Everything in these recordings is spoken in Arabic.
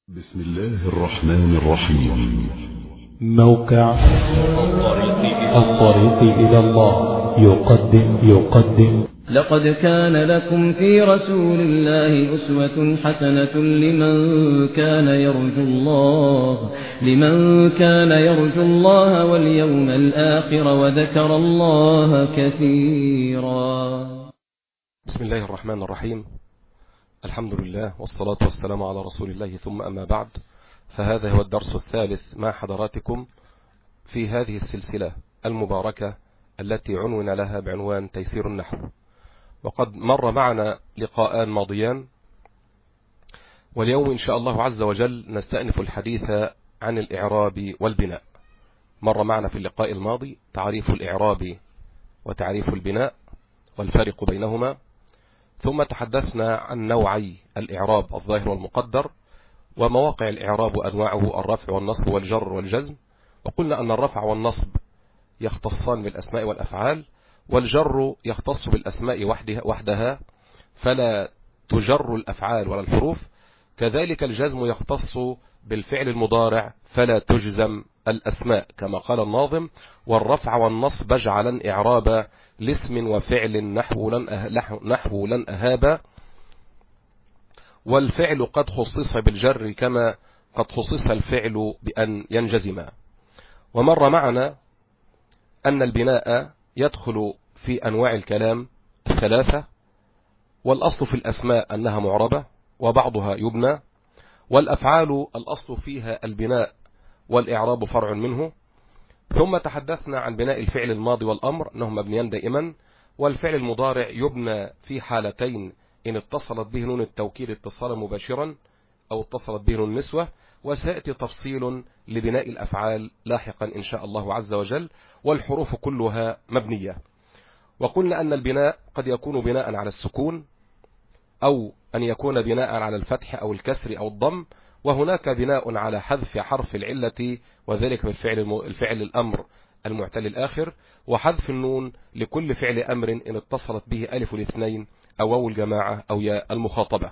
بسم الله الرحمن الرحيم. موقع الطريق إلى الله يقدم لقد كان لكم في رسول الله أسوة حسنة لمن كان يرجو الله واليوم الآخر وذكر الله كثيرا. بسم الله الرحمن الرحيم. الحمد لله والصلاة والسلام على رسول الله، ثم أما بعد، فهذا هو الدرس الثالث مع حضراتكم في هذه السلسلة المباركة التي عنون لها بعنوان تيسير النحو. وقد مر معنا لقاءان ماضيان، واليوم إن شاء الله عز وجل نستأنف الحديث عن الإعراب والبناء. مر معنا في اللقاء الماضي تعريف الإعراب وتعريف البناء والفرق بينهما، ثم تحدثنا عن نوعي الإعراب الظاهر والمقدر، ومواقع الإعراب وأنواعه الرفع والنصب والجر والجزم. وقلنا أن الرفع والنصب يختصان بالأسماء والأفعال، والجر يختص بالأسماء وحدها فلا تجر الأفعال ولا الحروف، كذلك الجزم يختص بالفعل المضارع فلا تجزم الأسماء، كما قال الناظم: والرفع والنصب اجعلا إعرابا لاسم وفعل نحو لن أهابا، والفعل قد خصص بالجر كما قد خصص الفعل بأن ينجزما. ومر معنا أن البناء يدخل في أنواع الكلام الثلاثة، والأصل في الأسماء أنها معربة وبعضها يبنى، والأفعال الأصل فيها البناء والإعراب فرع منه. ثم تحدثنا عن بناء الفعل الماضي والأمر أنهم مبنيان دائما، والفعل المضارع يبنى في حالتين: إن اتصلت به نون التوكيد اتصالا مباشرا أو اتصلت به نون النسوة، وسيأتي تفصيل لبناء الأفعال لاحقا إن شاء الله عز وجل، والحروف كلها مبنية. وقلنا أن البناء قد يكون بناء على السكون، أو أن يكون بناء على الفتح أو الكسر أو الضم، وهناك بناء على حذف حرف العلة، وذلك بالفعل الأمر المعتل الآخر، وحذف النون لكل فعل أمر إن اتصلت به ألف الاثنين أو واو الجماعة أو ياء المخاطبة.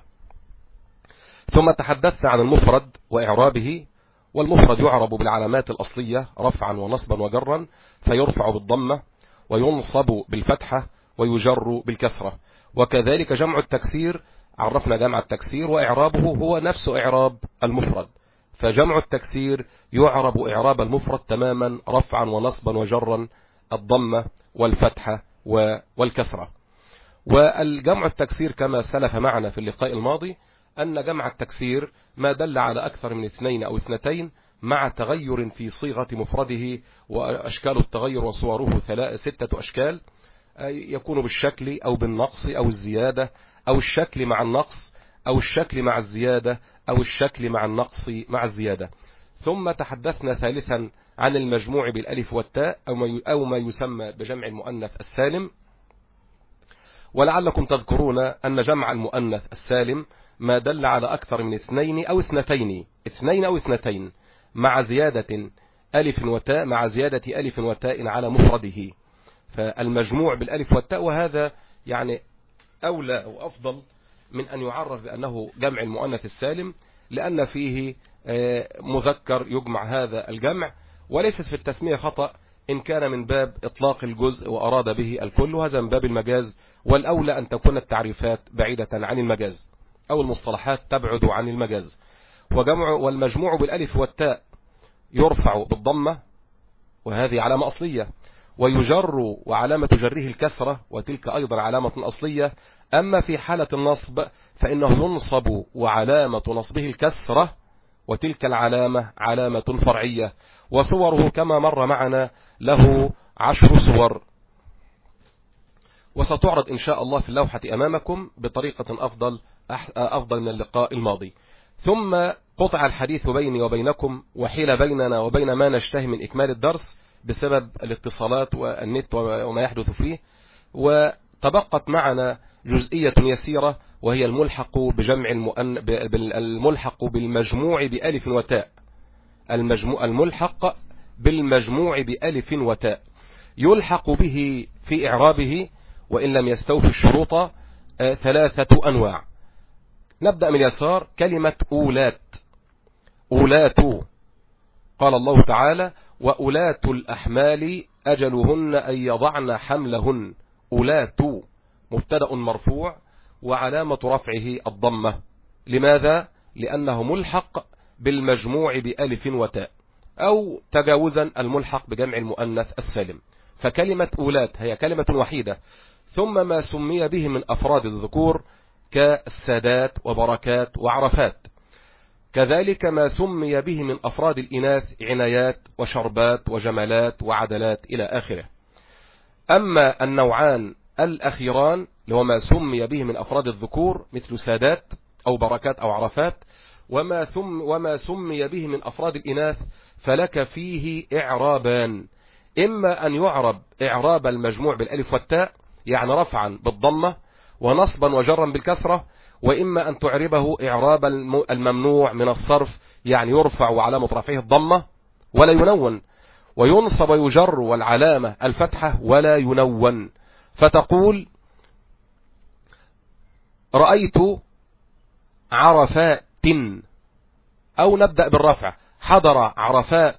ثم تحدثنا عن المفرد وإعرابه، والمفرد يعرب بالعلامات الأصلية رفعا ونصبا وجرا، فيرفع بالضمة وينصب بالفتحة ويجر بالكسرة. وكذلك جمع التكسير، عرفنا جمع التكسير وإعرابه هو نفس إعراب المفرد، فجمع التكسير يعرب إعراب المفرد تماما رفعا ونصبا وجرا، الضمة والفتحة والكسرة. والجمع التكسير كما سلف معنا في اللقاء الماضي أن جمع التكسير ما دل على أكثر من اثنين أو اثنتين مع تغير في صيغة مفرده، وأشكال التغير وصوره 6 أشكال، يكون بالشكل أو بالنقص أو الزيادة، أو الشكل مع النقص، أو الشكل مع الزيادة، أو الشكل مع النقص مع الزيادة. ثم تحدثنا ثالثا عن المجموع بالألف والتاء أو ما يسمى بجمع المؤنث السالم. ولعلكم تذكرون أن جمع المؤنث السالم ما دل على أكثر من اثنين أو اثنتين مع زيادة ألف وتاء، مع زيادة ألف وتاء على مفرده، فالمجموع بالألف والتاء، وهذا يعني أولى أو أفضل من أن يعرف بأنه جمع المؤنث السالم، لأن فيه مذكر يجمع هذا الجمع، وليست في التسمية خطأ إن كان من باب إطلاق الجزء وأراد به الكل، وهذا من باب المجاز، والأولى أن تكون التعريفات بعيدة عن المجاز أو المصطلحات تبعد عن المجاز. والمجموع بالألف والتاء يرفع بالضمة، وهذه علامة أصلية، ويجر وعلامة جره الكسرة، وتلك أيضا علامة أصلية. أما في حالة النصب فإنه ينصب وعلامة نصبه الكسرة، وتلك العلامة علامة فرعية، وصوره كما مر معنا له 10 صور، وستعرض إن شاء الله في اللوحة أمامكم بطريقة أفضل من اللقاء الماضي. ثم قطع الحديث بيني وبينكم، وحيل بيننا وبين ما نشتهي من إكمال الدرس بسبب الاتصالات والنت وما يحدث فيه، وتبقت معنا جزئية يسيرة، وهي الملحق الملحق بالمجموع بألف وتاء. الملحق بالمجموع بألف وتاء يلحق به في إعرابه وإن لم يستوفي الشروط 3 أنواع. نبدأ من اليسار: كلمة أولات، أولاة. قال الله تعالى وأولاة الأحمال أجلهن أن يضعن حملهن. أولاة مبتدأ مرفوع وعلامة رفعه الضمة. لماذا؟ لأنه ملحق بالمجموع بألف وتاء، أو تجاوزا الملحق بجمع المؤنث السالم. فكلمة أولاة هي كلمة وحيدة، ثم ما سمي به من أفراد الذكور كالسادات وبركات وعرفات، كذلك ما سمي به من أفراد الإناث عنايات وشربات وجمالات وعدلات إلى آخره. أما النوعان الأخيران اللي هو ما سمي به من أفراد الذكور مثل سادات أو بركات أو عرفات، وما سمي به من أفراد الإناث فلك فيه إعرابان: إما أن يعرب إعراب المجموع بالألف والتاء يعني رفعا بالضمة ونصبا وجرا بالكسرة، وإما أن تعربه إعراب الممنوع من الصرف يعني يرفع وعلامة رفعه الضمة ولا ينون، وينصب ويجر والعلامة الفتحة ولا ينون. فتقول رأيت عرفات، أو نبدأ بالرفع حضر عرفات،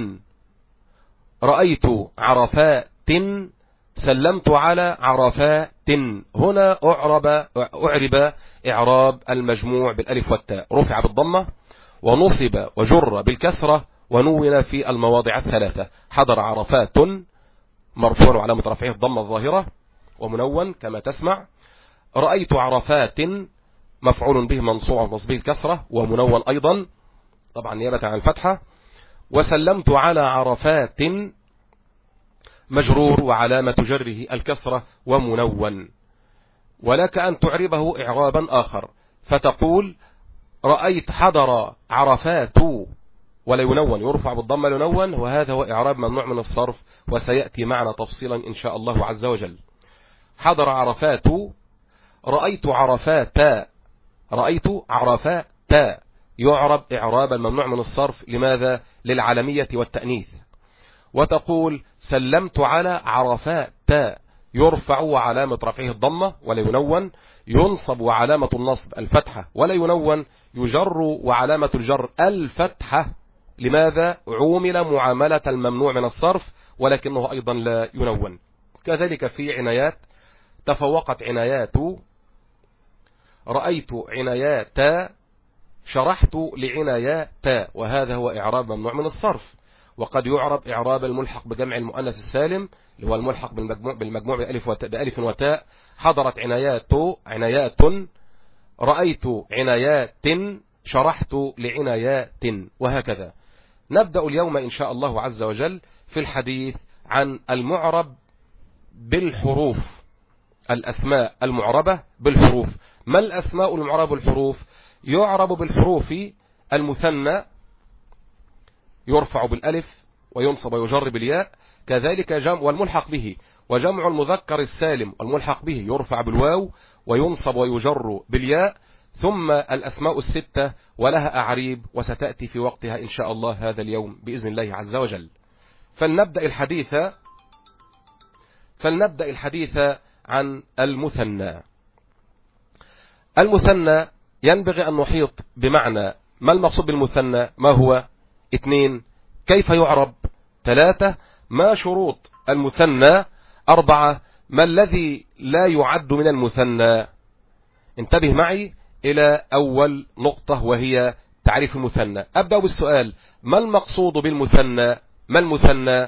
رأيت عرفات، سلمت على عرفات. هنا أعرب إعراب المجموع بالألف والتاء، رفع بالضمة ونصب وجر بالكسرة ونون في المواضع الثلاثة. حضر عرفات مرفوع وعلامة رفعه الضمة الظاهرة ومنون كما تسمع. رأيت عرفات مفعول به منصوب ونصبه الكسرة ومنون أيضا طبعا نيابة عن الفتحة. وسلمت على عرفات مجرور وعلامة جره الكسرة ومنون. ولك أن تعربه إعرابا آخر فتقول رأيت حضر عرفات ولا ينون، يرفع بالضمة ينون، وهذا هو إعراب ممنوع من الصرف وسيأتي معنا تفصيلا إن شاء الله عز وجل. حضر عرفات، رأيت عرفات، رأيت عرفات يعرب إعراب الممنوع من الصرف. لماذا؟ للعالمية والتأنيث. وتقول سلمت على عرفات، يرفع وعلامة رفعه الضمة ولا ينون، ينصب وعلامة النصب الفتحة ولا ينون، يجر وعلامة الجر الفتحة. لماذا؟ عومل معاملة الممنوع من الصرف ولكنه أيضا لا ينون. كذلك في عنايات تفوقت عنايات، رأيت عنايات، شرحت لعنايات، وهذا هو إعراب ممنوع من الصرف. وقد يعرب إعراب الملحق بجمع المؤنث السالم اللي هو الملحق بالمجموع بألف وتاء. حضرت عنايات، رأيت عنايات، شرحت لعنايات، وهكذا. نبدأ اليوم إن شاء الله عز وجل في الحديث عن المعرب بالحروف، الأسماء المعربة بالحروف. ما الأسماء المعربة بالحروف؟ يعرب بالحروف المثنى يرفع بالألف وينصب ويجر بالياء، كذلك والملحق به، وجمع المذكر السالم والملحق به يرفع بالواو وينصب ويجر بالياء، ثم الأسماء الستة ولها أعريب وستأتي في وقتها إن شاء الله هذا اليوم بإذن الله عز وجل. فلنبدأ الحديث عن المثنى. المثنى ينبغي أن نحيط بمعنى ما المقصود بالمثنى، ما هو؟ 2 كيف يعرب؟ 3 ما شروط المثنى؟ 4 ما الذي لا يعد من المثنى؟ انتبه معي إلى أول نقطة وهي تعريف المثنى. أبدأ بالسؤال: ما المقصود بالمثنى؟ ما المثنى؟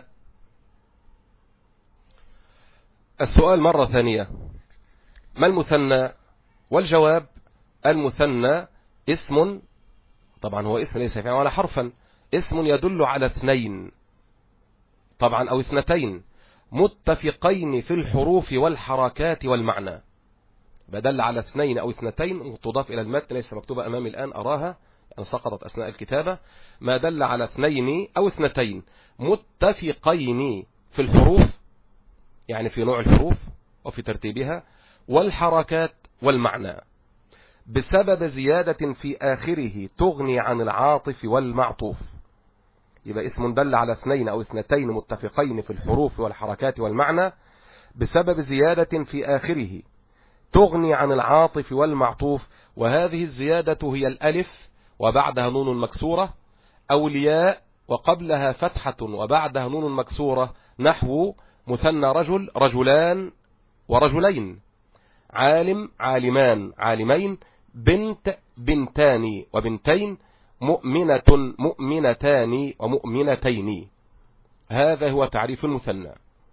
السؤال مرة ثانية: ما المثنى؟ والجواب: المثنى اسم، طبعا هو اسم ليس فعلا ولا حرفا، اسم يدل على 2 طبعا أو 2 متفقين في الحروف والحركات والمعنى. بدل على 2 أو 2 تضاف إلى المتن، ليس مكتوبة أمامي الآن أراها يعني سقطت أثناء الكتابة. ما دل على 2 أو 2 متفقين في الحروف يعني في نوع الحروف وفي ترتيبها، والحركات والمعنى، بسبب زيادة في آخره تغني عن العاطف والمعطوف. يبقى اسم دل على 2 أو 2 متفقين في الحروف والحركات والمعنى بسبب زيادة في آخره تغني عن العاطف والمعطوف، وهذه الزيادة هي الألف وبعدها نون مكسورة، أو الياء وقبلها فتحة وبعدها نون مكسورة، نحو مثنى رجل رجلان ورجلين، عالم عالمان عالمين، بنت بنتان وبنتين، مؤمنة مؤمنتان ومؤمنتين. هذا هو تعريف المثنى.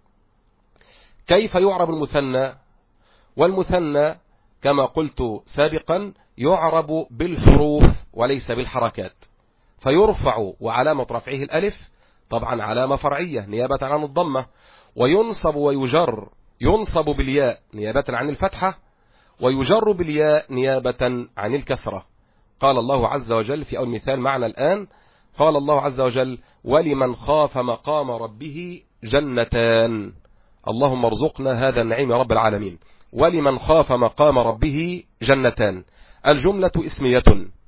كيف يعرب المثنى؟ والمثنى كما قلت سابقا يعرب بالحروف وليس بالحركات، فيرفع وعلامة رفعه الألف، طبعا علامة فرعية نيابة عن الضمة، وينصب ويجر، ينصب بالياء نيابة عن الفتحة، ويجر بالياء نيابة عن الكسرة. قال الله عز وجل في أول مثال معنا الآن، قال الله عز وجل: ولمن خاف مقام ربه جنتان. اللهم ارزقنا هذا النعيم يا رب العالمين. ولمن خاف مقام ربه جنتان، الجملة اسمية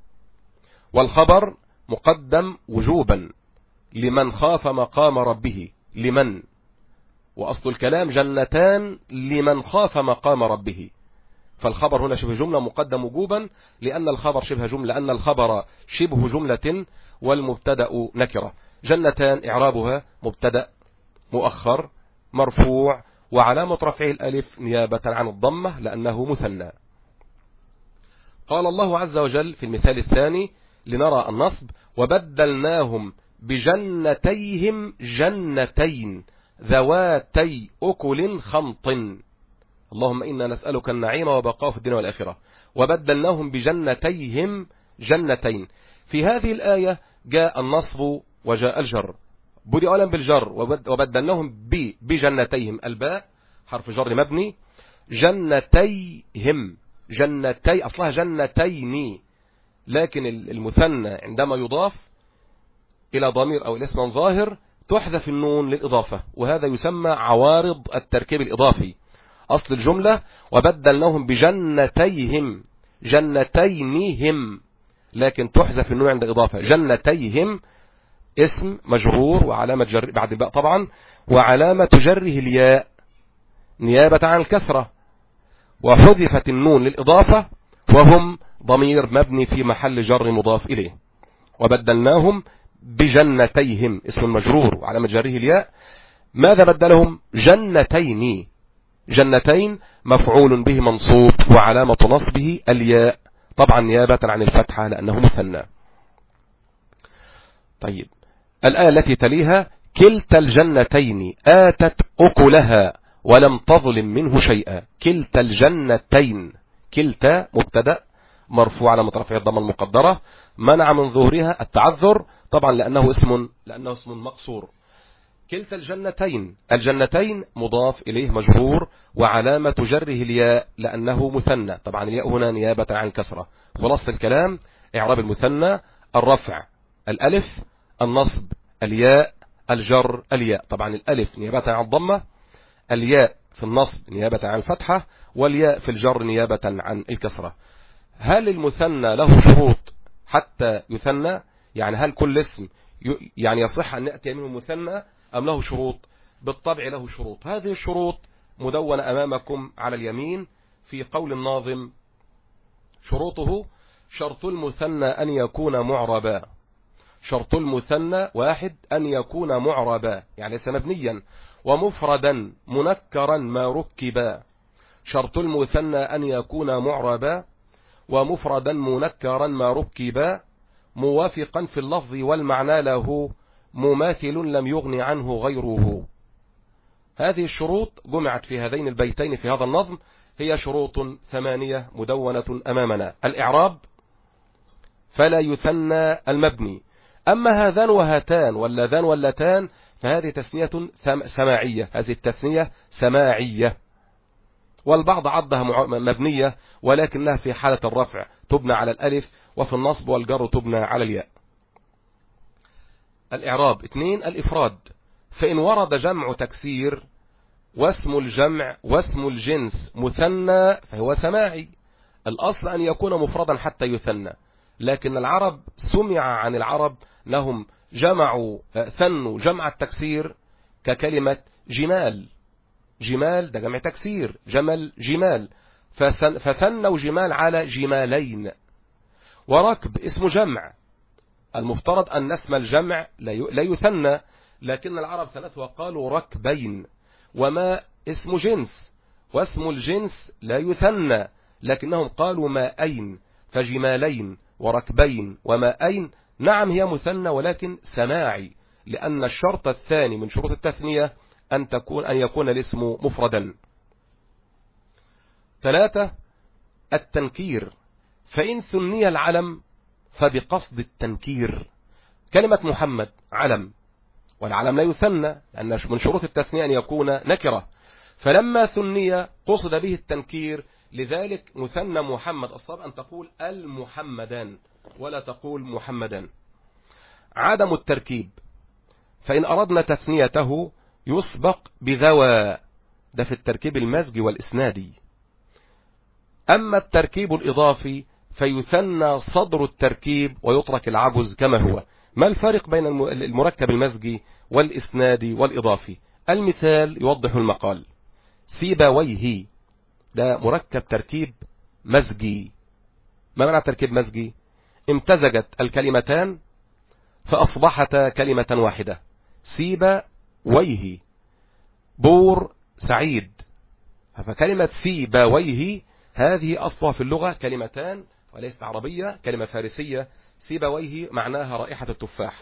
والخبر مقدم وجوبا، لمن خاف مقام ربه، لمن، وأصل الكلام جنتان لمن خاف مقام ربه، فالخبر هنا شبه جملة مقدم وجوبا لأن الخبر شبه جملة، لأن الخبر شبه جملة والمبتدأ نكرة. جنتان إعرابها مبتدأ مؤخر مرفوع وعلامة رفعه الألف نيابة عن الضمة لأنه مثنى. قال الله عز وجل في المثال الثاني لنرى النصب: وبدلناهم بجنتيهم جنتين ذواتي أكل خمط. اللهم إنا نسألك النعيم وبقاء في الدنيا والآخرة. وبدلناهم بجنتيهم جنتين. في هذه الآية جاء النصب وجاء الجر، بدأ أولا بالجر، وبدلناهم بجنتيهم، الباء حرف جر مبني، جنتيهم، جنتي أصلها جنتين، لكن المثنى عندما يضاف إلى ضمير أو الاسم ظاهر تحذف النون للإضافة، وهذا يسمى عوارض التركيب الإضافي. أصل الجملة وبدلناهم بجنتيهم جنتينهم، لكن تحذف النون عند إضافة. جنتيهم اسم مجرور وعلامة جر بعد الباء طبعا، وعلامة جره الياء نيابة عن الكسرة، وحذفت النون للإضافة، وهم ضمير مبني في محل جر مضاف إليه. وبدلناهم بجنتيهم اسم مجرور وعلامة جره الياء. ماذا بدلهم؟ جنتين، جنتين مفعول به منصوب وعلامة نصبه الياء طبعا نيابة عن الفتحة لأنه مثنى. طيب الآية التي تليها: كلتا الجنتين آتت أكلها ولم تظلم منه شيئا. كلتا الجنتين، كلتا مبتدأ مرفوع على رفعه الضمة المقدرة، منع من ظهورها التعذر طبعا لأنه اسم مقصور. كلتا الجنتين، الجنتين مضاف إليه مجرور وعلامة جره الياء لأنه مثنى، طبعا الياء هنا نيابة عن الكسرة. خلاصة الكلام: إعراب المثنى الرفع الألف، النصب الياء، الجر الياء، طبعا الألف نيابة عن الضمة، الياء في النصب نيابة عن الفتحة، والياء في الجر نيابة عن الكسرة. هل المثنى له شروط حتى يثنى؟ يعني هل كل اسم يعني يصح أن نأتي منه مثنى أم له شروط؟ بالطبع له شروط. هذه الشروط مدونة أمامكم على اليمين في قول الناظم: شروطه: شرط المثنى أن يكون معربا. شرط المثنى: واحد، أن يكون معربا يعني ليس مبنيا، ومفردا منكرا ما ركبا. شرط المثنى أن يكون معربا ومفردا منكرا ما ركبا، موافقا في اللفظ والمعنى له، مماثل لم يغن عنه غيره. هذه الشروط جمعت في هذين البيتين في هذا النظم، هي شروط 8 مدونة أمامنا. الإعراب: فلا يثنى المبني. أما هذان وهاتان واللذان واللتان فهذه تثنية سماعية، هذه التثنية سماعية، والبعض عضها مبنية ولكنها في حالة الرفع تبنى على الألف، وفي النصب والجر تبنى على الياء. الإعراب: 2. الإفراد: فإن ورد جمع تكسير واسم الجمع واسم الجنس مثنى فهو سماعي. الأصل أن يكون مفردا حتى يثنى، لكن العرب سمع عن العرب لهم جمعوا ثنوا جمع التكسير ككلمة جمال. جمال ده جمع تكسير، جمل جمال، فثنوا جمال على جمالين. وركب اسم جمع المفترض أن اسم الجمع لا يثنى، لكن العرب ثلاثة وقالوا ركبين، وما اسم جنس، واسم الجنس لا يثنى، لكنهم قالوا ماءين، فجمالين وركبين وماءين. نعم هي مثنى ولكن سماعي، لأن الشرط الثاني من شروط التثنية أن يكون الاسم مفردا. 3 التنكير، فإن ثني العلم فبقصد التنكير. كلمة محمد علم، والعلم لا يثنى لأن من شروط التثنية أن يكون نكرة، فلما ثني قصد به التنكير، لذلك مثنى محمد الصواب أن تقول المحمدان ولا تقول محمدان. عدم التركيب، فإن أردنا تثنيته يسبق بذوى، ده في التركيب المزجي والإسنادي. أما التركيب الإضافي فيثنى صدر التركيب ويترك العجز كما هو. ما الفرق بين المركب المزجي والإسنادي والإضافي؟ المثال يوضح المقال. سيبويه ده مركب تركيب مزجي. ما معنى تركيب مزجي؟ امتزجت الكلمتان فأصبحتا كلمة واحدة. سيبويه بور سعيد، فكلمة سيبويه هذه أصلها في اللغة كلمتان وليست عربية، كلمة فارسية. سيبويه معناها رائحة التفاح.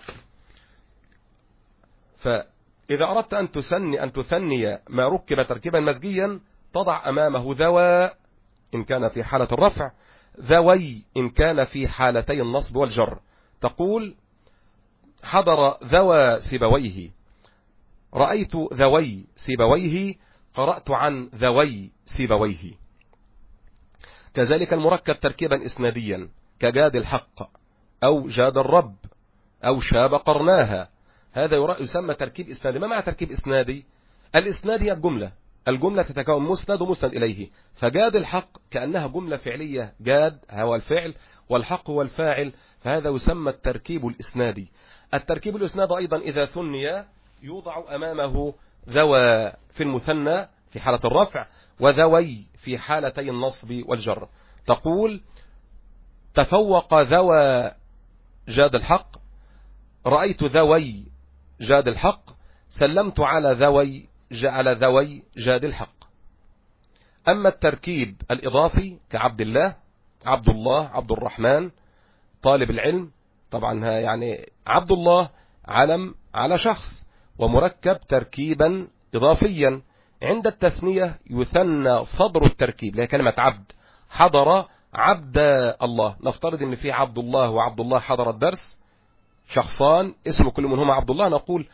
فإذا أردت أن تثني ما ركب تركيبا مزجيا تضع أمامه ذوى إن كان في حالة الرفع، ذوي إن كان في حالتي النصب والجر. تقول حضر ذوى سيبويه، رأيت ذوي سيبويه، قرأت عن ذوي سيبويه. كذلك المركب تركيبا إسناديا كجاد الحق أو جاد الرب أو شاب قرناها، هذا يسمى تركيب إسنادي. ما معنى تركيب إسنادي؟ الإسناد هي الجملة تتكون مسند ومسند إليه، فجاد الحق كأنها جملة فعلية، جاد هو الفعل والحق هو الفاعل، فهذا يسمى التركيب الإسنادي. التركيب الإسنادي أيضا إذا ثني يوضع أمامه ذوى في المثنى في حالة الرفع وذوي في حالتي النصب والجر. تقول تفوق ذوى جاد الحق، رأيت ذوي جاد الحق، سلمت على ذوي جاد الحق. أما التركيب الإضافي كعبد الله، عبد الله، عبد الرحمن، طالب العلم، طبعا يعني عبد الله علم على شخص ومركب تركيبا إضافيا. عند التثنية يثنى صدر التركيب لهي كلمة عبد. حضر عبد الله، نفترض ان في عبد الله وعبد الله حضر الدرس، شخصان اسم كل منهما عبد الله، نقول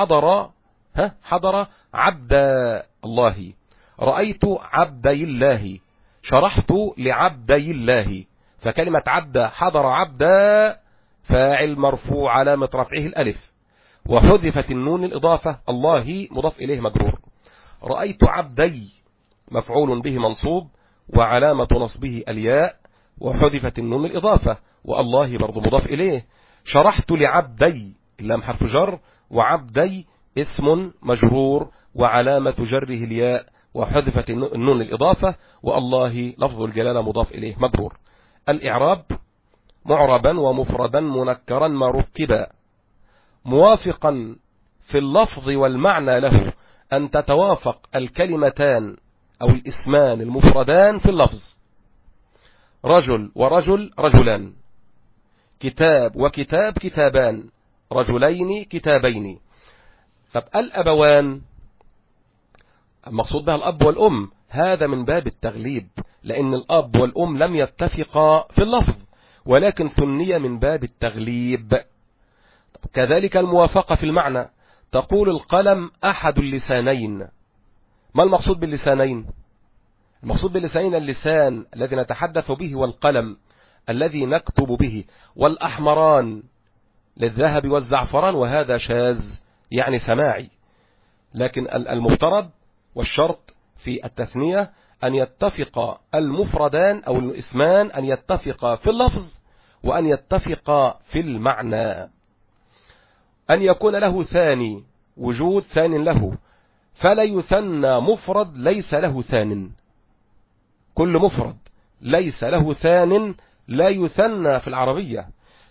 حضر عبد الله. رأيت عبدي الله، شرحت لعبدي الله، فكلمة عبد حضر عبد فاعل مرفوع علامة رفعه الألف، وحذفت النون الإضافة، الله مضاف إليه مجرور. رأيت عبدي مفعول به منصوب وعلامة نصبه الياء، وحذفت النون الإضافة، والله برضو مضاف إليه. شرحت لعبدي، اللام حرف جر، وعبدي اسم مجرور وعلامة جره الياء، وحذفت النون الإضافة، والله لفظ الجلالة مضاف إليه مجرور. الإعراب معربا ومفردا منكرا ما ركبا، موافقا في اللفظ والمعنى له، أن تتوافق الكلمتان أو الاسمان المفردان في اللفظ. رجل ورجل رجلان، كتاب وكتاب كتابان، رجلين كتابين. طب الأبوان المقصود بها الأب والأم، هذا من باب التغليب، لأن الأب والأم لم يتفقا في اللفظ ولكن ثني من باب التغليب. كذلك الموافقة في المعنى، تقول القلم أحد اللسانين. ما المقصود باللسانين؟ المقصود باللسانين اللسان الذي نتحدث به والقلم الذي نكتب به، والأحمران للذهب والزعفران، وهذا شاذ يعني سماعي. لكن المفترض والشرط في التثنية أن يتفق المفردان أو الاسمان أن يتفقا في اللفظ وأن يتفقا في المعنى. أن يكون له ثاني، وجود ثان له، فلا يثنى مفرد ليس له ثان. كل مفرد ليس له ثان لا يثنى في العربية،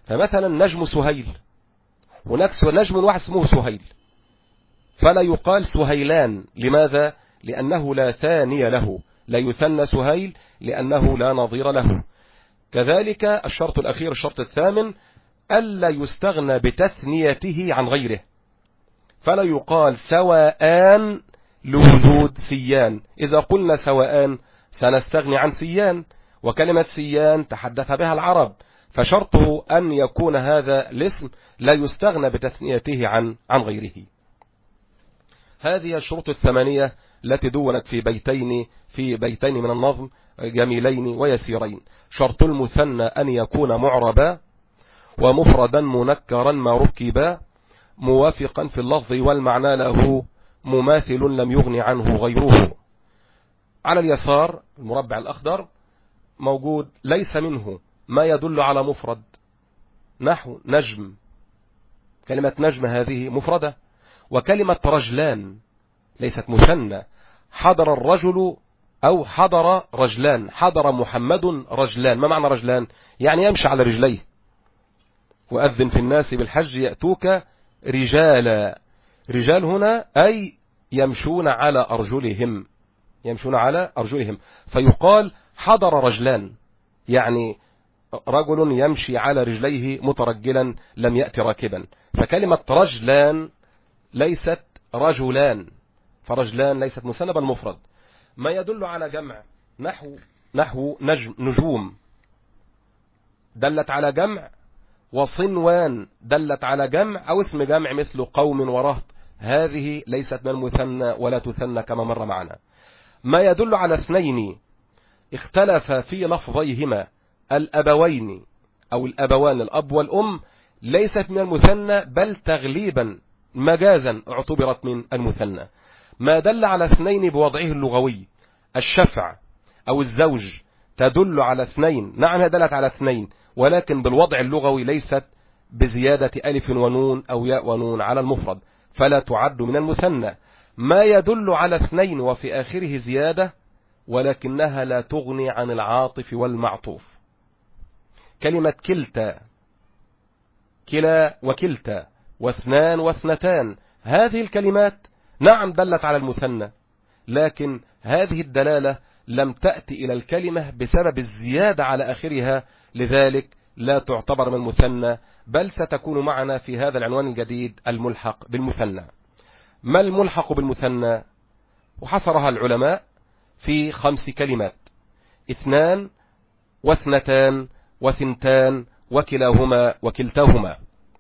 فمثلا نجم سهيل، هناك نجم واحد اسمه سهيل، فلا يقال سهيلان. لماذا؟ لأنه لا ثاني له، لا يثنى سهيل لأنه لا نظير له. كذلك الشرط الأخير الشرط الثامن ألا يستغنى بتثنيته عن غيره، فلا يقال سواءان لوجود سيان. إذا قلنا سواءان سنستغني عن سيان، وكلمة سيان تحدث بها العرب، فشرطه أن يكون هذا الاسم لا يستغنى بتثنيته عن غيره. هذه الشروط الثمانية التي دونت في بيتين من النظم جميلين ويسيرين. شرط المثنى أن يكون معربا ومفردا منكرا ما ركبا موافقا في اللفظ والمعنى له مماثل لم يغن عنه غيره. على اليسار المربع الأخضر موجود ليس منه ما يدل على مفرد، نحو نجم، كلمة نجم هذه مفردة. وكلمة رجلان ليست مثنى، حضر الرجل أو حضر رجلان، حضر محمد رجلان. ما معنى رجلان؟ يعني يمشي على رجليه. وأذن في الناس بالحج يأتوك رجالا، رجال هنا أي يمشون على أرجلهم، يمشون على أرجلهم، فيقال حضر رجلان، يعني رجل يمشي على رجليه مترجلا لم يأتي راكبا. فكلمة رجلان ليست رجلان، فرجلان ليست مثنى بل مفرد. ما يدل على جمع نحو نجوم دلت على جمع، وصنوان دلت على جمع أو اسم جمع مثل قوم ورهط، هذه ليست من المثنى ولا تثنى كما مر معنا. ما يدل على اثنين اختلف في لفظيهما الأبوين أو الأبوان الأب والأم، ليست من المثنى بل تغليبا مجازا اعتبرت من المثنى. ما دل على اثنين بوضعه اللغوي، الشفع أو الزوج تدل على اثنين، نعم هي دلت على اثنين، ولكن بالوضع اللغوي ليست بزيادة ألف ونون أو ياء ونون على المفرد، فلا تعد من المثنى. ما يدل على اثنين وفي آخره زيادة ولكنها لا تغني عن العاطف والمعطوف، كلمة كلتا، كلا وكلتا، واثنان واثنتان، هذه الكلمات نعم دلت على المثنى، لكن هذه الدلالة لم تأتي إلى الكلمة بسبب الزيادة على آخرها، لذلك لا تعتبر من المثنى، بل ستكون معنا في هذا العنوان الجديد الملحق بالمثنى. ما الملحق بالمثنى؟ وحصرها العلماء في 5 كلمات: اثنان واثنتان وثنتان وكلاهما وكلتاهما.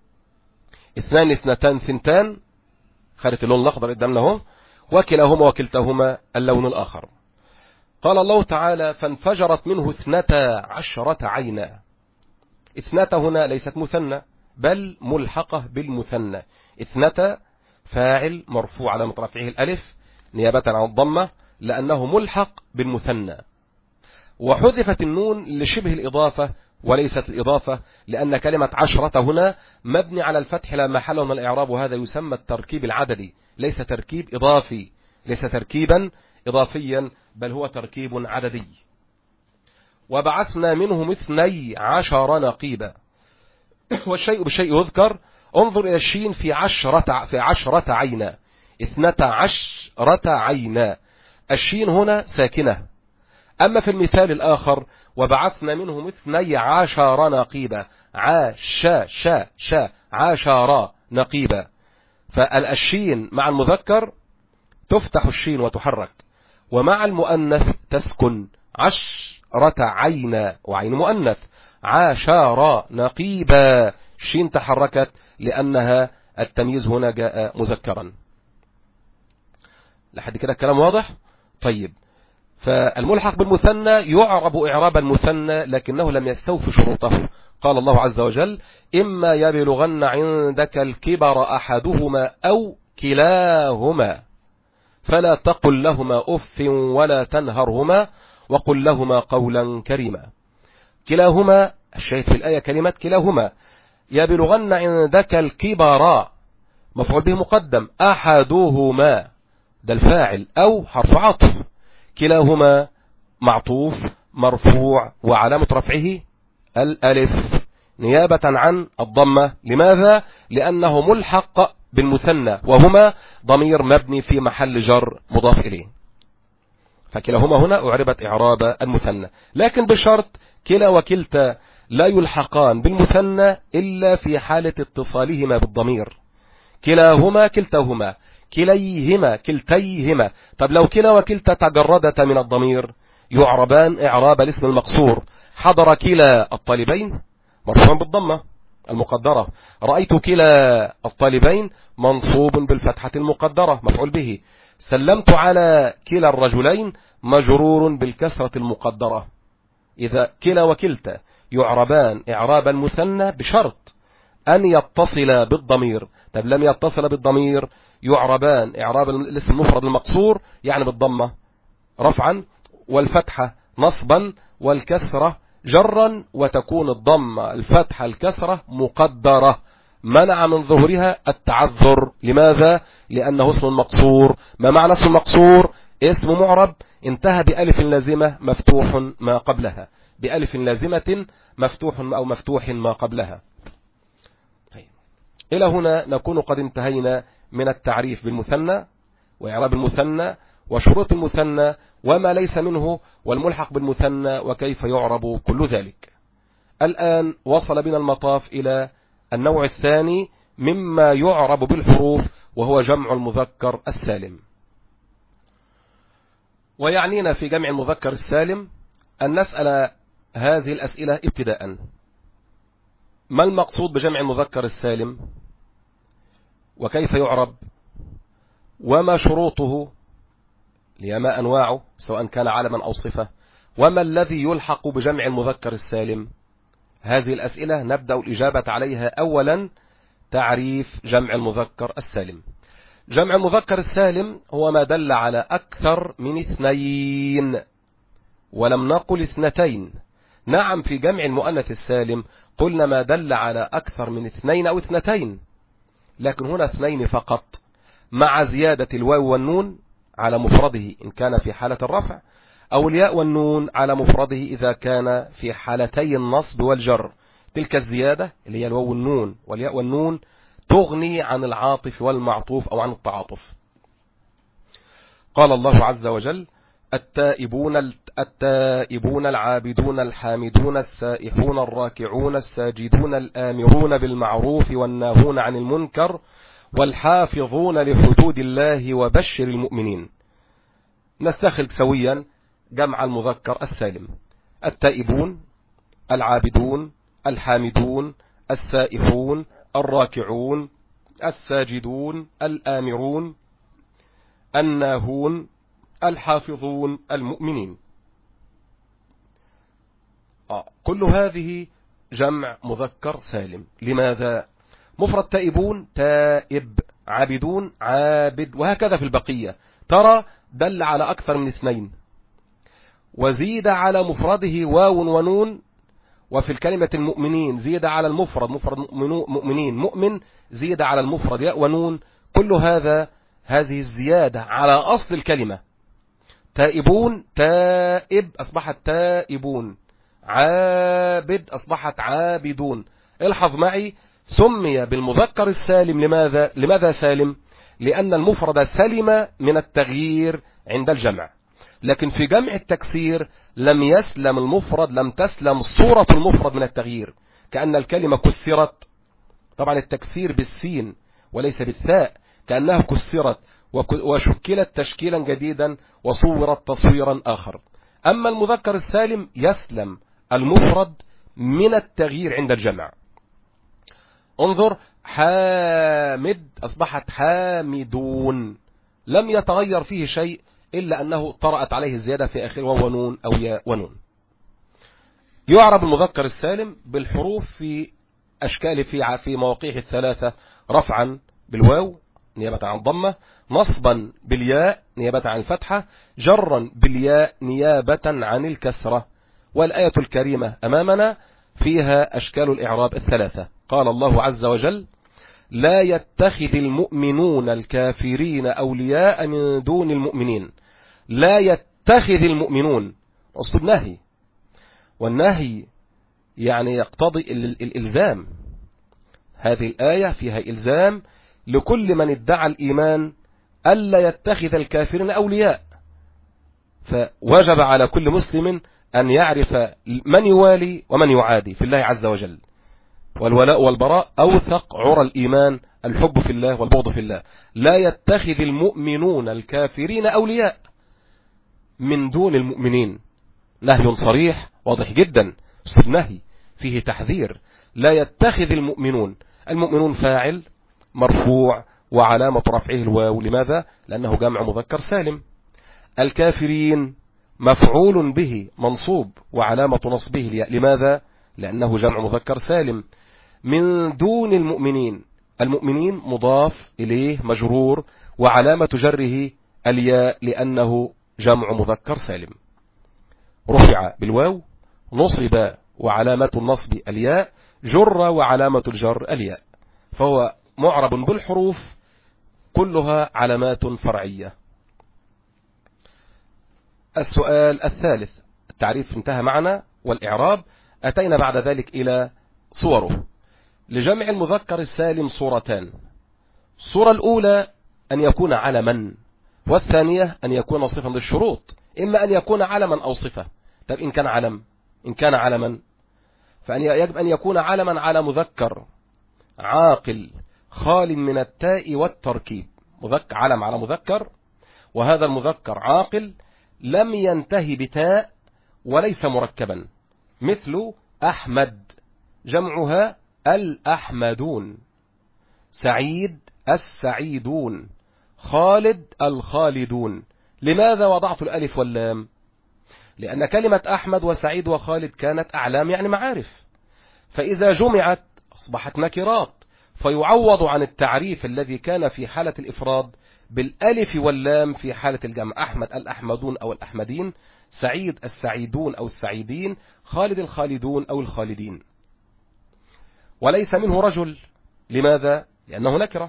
اثنان اثنتان ثنتان، خدت اللون الأخضر قدامنا اهو، وكلاهما وكلتاهما اللون الآخر. قال الله تعالى: فانفجرت منه 12 عينا. اثنتا هنا ليست مثنى بل ملحقة بالمثنى. اثنتا فاعل مرفوع على رفعه الألف نيابة عن الضمة لأنه ملحق بالمثنى، وحذفت النون لشبه الإضافة وليست الإضافة، لأن كلمة عشرة هنا مبني على الفتح لا محل من الإعراب، وهذا يسمى التركيب العددي، ليس تركيب إضافي، ليس تركيبا إضافيا بل هو تركيب عددي. وبعثنا منهم 12 نقيبا. والشيء بالشيء يذكر، انظر إلى الشين في عشرة عينا، 12 عينا، الشين هنا ساكنة. أما في المثال الآخر وبعثنا منهم 12 نقيبا، عشر نقيبا، فالشين مع المذكر تفتح الشين وتحرك، ومع المؤنث تسكن، 10 عينا وعين مؤنث، 10 نقيبا، الشين تحركت لأنها التمييز هنا جاء مذكرا. لحد كده الكلام واضح؟ طيب، فالملحق بالمثنى يعرب إعراب المثنى لكنه لم يستوفي شروطه. قال الله عز وجل: إما يبلغن عندك الكبر أحدهما أو كلاهما فلا تقل لهما أف ولا تنهرهما وقل لهما قولا كريما. كلاهما، الشاهد في الآية كلمة كلاهما. يبلغن عندك الكبر مفعول به مقدم، أحدهما ده الفاعل أو حرف عطف، كلاهما معطوف مرفوع وعلامة رفعه الألف نيابة عن الضمة. لماذا؟ لأنه ملحق بالمثنى، وهما ضمير مبني في محل جر مضاف إليه، فكلاهما هنا أعربت إعراب المثنى، لكن بشرط كلا وكلتا لا يلحقان بالمثنى إلا في حالة اتصالهما بالضمير. كلاهما كلتاهما، كليهما كلتيهما. طب لو كلا وكلتا تجردتا من الضمير يعربان إعراب الاسم المقصور. حضر كلا الطالبين مرفوع بالضمة المقدرة، رأيت كلا الطالبين منصوب بالفتحة المقدرة مفعول به، سلمت على كلا الرجلين مجرور بالكسرة المقدرة. إذا كلا وكلتا يعربان إعراب المثنى بشرط أن يتصل بالضمير. طب لم يتصل بالضمير يعربان إعراب الاسم المفرد المقصور، يعني بالضمة رفعا والفتحة نصبا والكسرة جرا، وتكون الضمة الفتحة الكسرة مقدرة منع من ظهورها التعذر. لماذا؟ لأنه اسم مقصور. ما معنى اسم مقصور؟ اسم معرب انتهى بألف لازمة مفتوح ما قبلها، بألف لازمة مفتوح أو مفتوح ما قبلها. طيب. إلى هنا نكون قد انتهينا من التعريف بالمثنى وإعراب المثنى وشروط المثنى وما ليس منه والملحق بالمثنى وكيف يعرب كل ذلك. الآن وصل بنا المطاف إلى النوع الثاني مما يعرب بالحروف، وهو جمع المذكر السالم. ويعنينا في جمع المذكر السالم أن نسأل هذه الأسئلة ابتداء: ما المقصود بجمع المذكر السالم؟ وكيف يعرب؟ وما شروطه؟ لما أنواعه سواء كان علما أو صفة؟ وما الذي يلحق بجمع المذكر السالم؟ هذه الأسئلة نبدأ الإجابة عليها. أولا تعريف جمع المذكر السالم. جمع المذكر السالم هو ما دل على أكثر من اثنين، ولم نقل اثنتين. نعم في جمع المؤنث السالم قلنا ما دل على أكثر من اثنين أو اثنتين، لكن هنا اثنين فقط، مع زيادة الواو والنون على مفرده إن كان في حالة الرفع، أو الياء والنون على مفرده إذا كان في حالتي النصب والجر. تلك الزيادة اللي هي الواو والنون والياء والنون تغني عن العاطف والمعطوف أو عن التعاطف. قال الله عز وجل: التائبون العابدون الحامدون السائحون الراكعون الساجدون الآمرون بالمعروف والناهون عن المنكر والحافظون لحدود الله وبشر المؤمنين. نستخرج سويا جمع المذكر السالم: التائبون العابدون الحامدون السائحون الراكعون الساجدون الآمرون الناهون الحافظون المؤمنين. كل هذه جمع مذكر سالم. لماذا؟ مفرد تائبون تائب، عابدون عابد، وهكذا في البقية. ترى دل على أكثر من اثنين، وزيد على مفرده واو ونون. وفي الكلمة المؤمنين زيد على المفرد مفرد مؤمنين مؤمن، زيد على المفرد ياء ونون. كل هذه الزيادة على أصل الكلمة. تائبون تائب أصبحت تائبون، عابد أصبحت عابدون. الحظ معي سمي بالمذكر السالم. لماذا سالم؟ لأن المفرد سلم من التغيير عند الجمع، لكن في جمع التكسير لم يسلم المفرد، لم تسلم صورة المفرد من التغيير، كأن الكلمة كسرت. طبعا التكسير بالسين وليس بالثاء، كأنها كسرت وشكلت تشكيلا جديدا وصورت تصويرا آخر. أما المذكر السالم يسلم المفرد من التغيير عند الجمع. انظر: حامد أصبحت حامدون، لم يتغير فيه شيء إلا أنه طرأت عليه الزيادة في آخر واو ونون أو ياء ونون. يعرب المذكر السالم بالحروف في أشكال في مواقعه الثلاثة: رفعا بالواو نيابة عن الضمة، نصبا بالياء نيابة عن الفتحة، جرا بالياء نيابة عن الكسرة. والآية الكريمة أمامنا فيها أشكال الإعراب الثلاثة. قال الله عز وجل: لا يتخذ المؤمنون الكافرين أولياء من دون المؤمنين. لا يتخذ المؤمنون، أصل النهي، والنهي يعني يقتضي الإلزام. هذه الآية فيها إلزام لكل من ادعى الإيمان ألا يتخذ الكافرين أولياء، فوجب على كل مسلم أن يعرف من يوالي ومن يعادي في الله عز وجل. والولاء والبراء أوثق عرى الإيمان، الحب في الله والبغض في الله. لا يتخذ المؤمنون الكافرين أولياء من دون المؤمنين. نهي صريح واضح جدا، اسلوب نهي فيه تحذير. لا يتخذ المؤمنون فاعل مرفوع وعلامة رفعه الواو. لماذا؟ لأنه جمع مذكر سالم. الكافرين مفعول به منصوب وعلامة نصبه الياء. لماذا؟ لأنه جمع مذكر سالم. من دون المؤمنين مضاف إليه مجرور وعلامة جره الياء لأنه جمع مذكر سالم. رفع بالواو، نصب وعلامة النصب الياء، جر وعلامة الجر الياء، فهو معرب بالحروف كلها علامات فرعية. السؤال الثالث، التعريف انتهى معنا والإعراب. أتينا بعد ذلك إلى صوره. لجمع المذكر السالم صورتان. الصورة الأولى أن يكون علما، والثانية أن يكون صفة للشروط، إما أن يكون علما أو صفة. طيب إن كان علما يجب أن يكون علما على مذكر عاقل خال من التاء والتركيب. علم على مذكر، وهذا المذكر عاقل لم ينتهي بتاء وليس مركبا، مثل أحمد جمعها الأحمدون، سعيد السعيدون، خالد الخالدون. لماذا وضعت الألف واللام؟ لأن كلمة أحمد وسعيد وخالد كانت أعلام يعني معارف، فإذا جمعت أصبحت نكرات، فيعوض عن التعريف الذي كان في حالة الإفراد بالألف واللام في حالة الجمع. أحمد الأحمدون أو الأحمدين، سعيد السعيدون أو السعيدين، خالد الخالدون أو الخالدين. وليس منه رجل. لماذا؟ لأنه نكرة.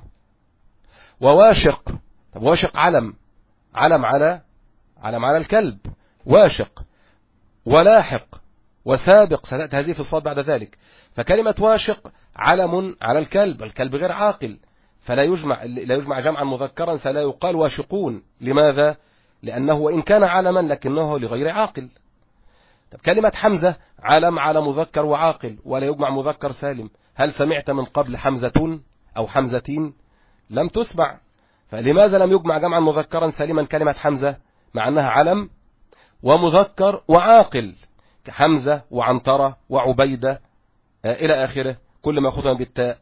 وواشق، طب واشق علم على الكلب واشق، ولاحق وسابق ستأتي هذه في الصاد بعد ذلك. فكلمة واشق علم على الكلب غير عاقل، فلا يجمع جمعا مذكرا، فلا يقال واشقون. لماذا؟ لأنه وإن كان علما لكنه لغير عاقل. طب كلمة حمزة علم على مذكر وعاقل ولا يجمع مذكر سالم. هل سمعت من قبل حمزة أو حمزتين؟ لم تسمع. فلماذا لم يجمع جمعا مذكرا سالما كلمة حمزة مع أنها علم ومذكر وعاقل، كحمزة وعنترة وعبيدة إلى آخره، كل ما ختم بالتاء.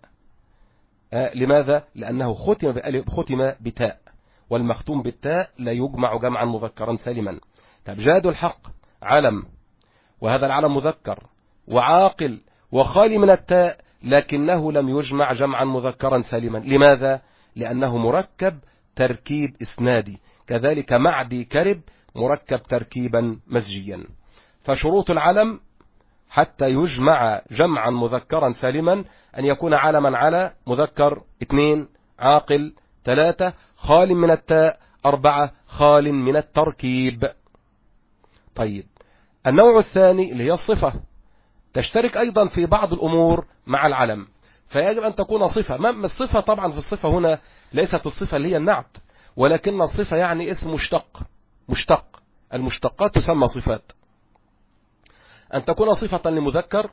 لماذا؟ لأنه ختم بتاء، والمختوم بالتاء لا يجمع جمعا مذكرا سالما. طب جاد الحق علم، وهذا العلم مذكر وعاقل وخالي من التاء، لكنه لم يجمع جمعا مذكرا سالما. لماذا؟ لأنه مركب تركيب إسنادي. كذلك معدي كرب مركب تركيبا مزجيا. فشروط العلم حتى يجمع جمعا مذكرا سالما أن يكون علما على مذكر 2 عاقل 3 خال من التاء 4 خال من التركيب. طيب النوع الثاني اللي هي الصفة، تشترك أيضا في بعض الأمور مع العلم، فيجب أن تكون صفة. ما الصفة؟ طبعا في الصفة هنا ليست الصفة اللي هي النعت، ولكن الصفة يعني اسم مشتق. المشتقات تسمى صفات. أن تكون صفة لمذكر،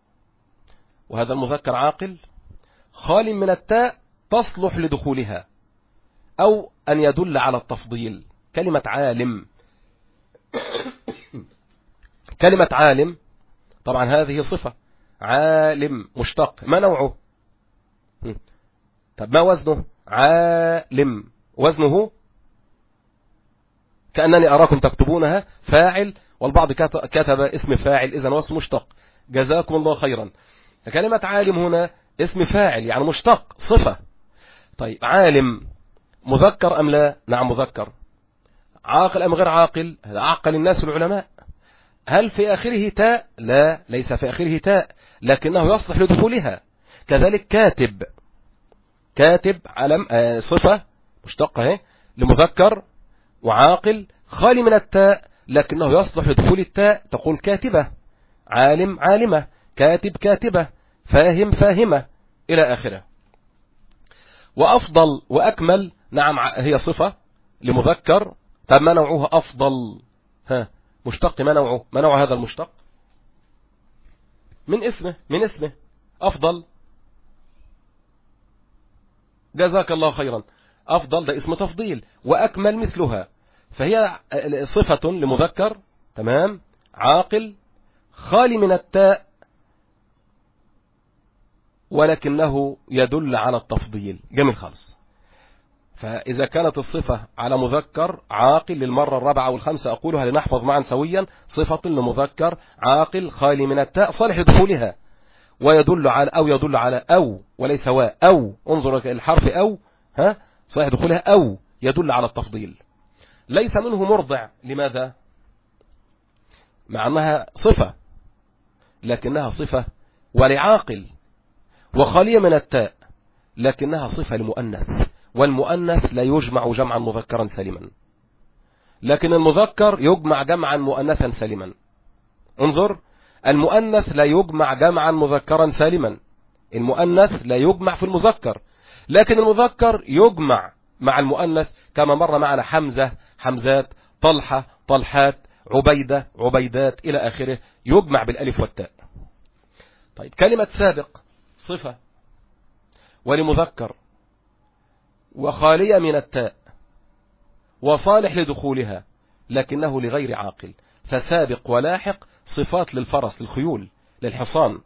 وهذا المذكر عاقل خال من التاء تصلح لدخولها، أو أن يدل على التفضيل. كلمة عالم كلمة عالم طبعا هذه صفة. عالم مشتق، ما نوعه؟ طب ما وزنه؟ عالم وزنه كأنني أراكم تكتبونها فاعل، والبعض كتب اسم فاعل، إذن واسم مشتق. جزاكم الله خيرا. كلمة عالم هنا اسم فاعل يعني مشتق صفة. طيب عالم مذكر أم لا؟ نعم مذكر. عاقل أم غير عاقل؟ هذا أعقل الناس العلماء. هل في آخره تاء؟ لا، ليس في آخره تاء، لكنه يصلح لدخولها. كذلك كاتب علم صفة مشتقة لمذكر وعاقل خالي من التاء، لكنه يصلح لدخول التاء، تقول كاتبة. عالم عالمة. كاتب كاتبة، فاهم فاهمة، إلى آخره. وأفضل وأكمل، نعم هي صفة لمذكر. طب ما نوعها أفضل؟ مشتق، ما نوعه؟ ما نوع هذا المشتق؟ من اسمه أفضل. جزاك الله خيرا. أفضل ده اسم تفضيل، وأكمل مثلها، فهي صفة لمذكر، تمام، عاقل، خالي من التاء، ولكنه يدل على التفضيل. جميل خالص. فإذا كانت الصفة على مذكر عاقل، للمرة الرابعة أو الخامسة أقولها لنحفظ معا سويا، صفة لمذكر عاقل خالي من التاء صالح لدخولها، ويدل على أو يدل على أو وليس أو، انظر الحرف أو، صالح دخولها، أو يدل على التفضيل. ليس منه مرضع. لماذا؟ مع أنها صفة، لكنها صفة ولعاقل، وخالية من التاء، لكنها صفة لمؤنث، والمؤنث لا يجمع جمعا مذكرا سالما، لكن المذكر يجمع جمعا مؤنثا سالما. انظر، المؤنث لا يجمع جمعا مذكرا سالما، المؤنث لا يجمع في المذكر، لكن المذكر يجمع مع المؤنث، كما مر معنا حمزة حمزات، طلحة طلحات، عبيدة عبيدات، إلى آخره، يجمع بالألف والتاء. طيب، كلمة سابق صفة ولمذكر، وخالية من التاء، وصالح لدخولها، لكنه لغير عاقل. فسابق ولاحق صفات للفرس، للخيول، للحصان.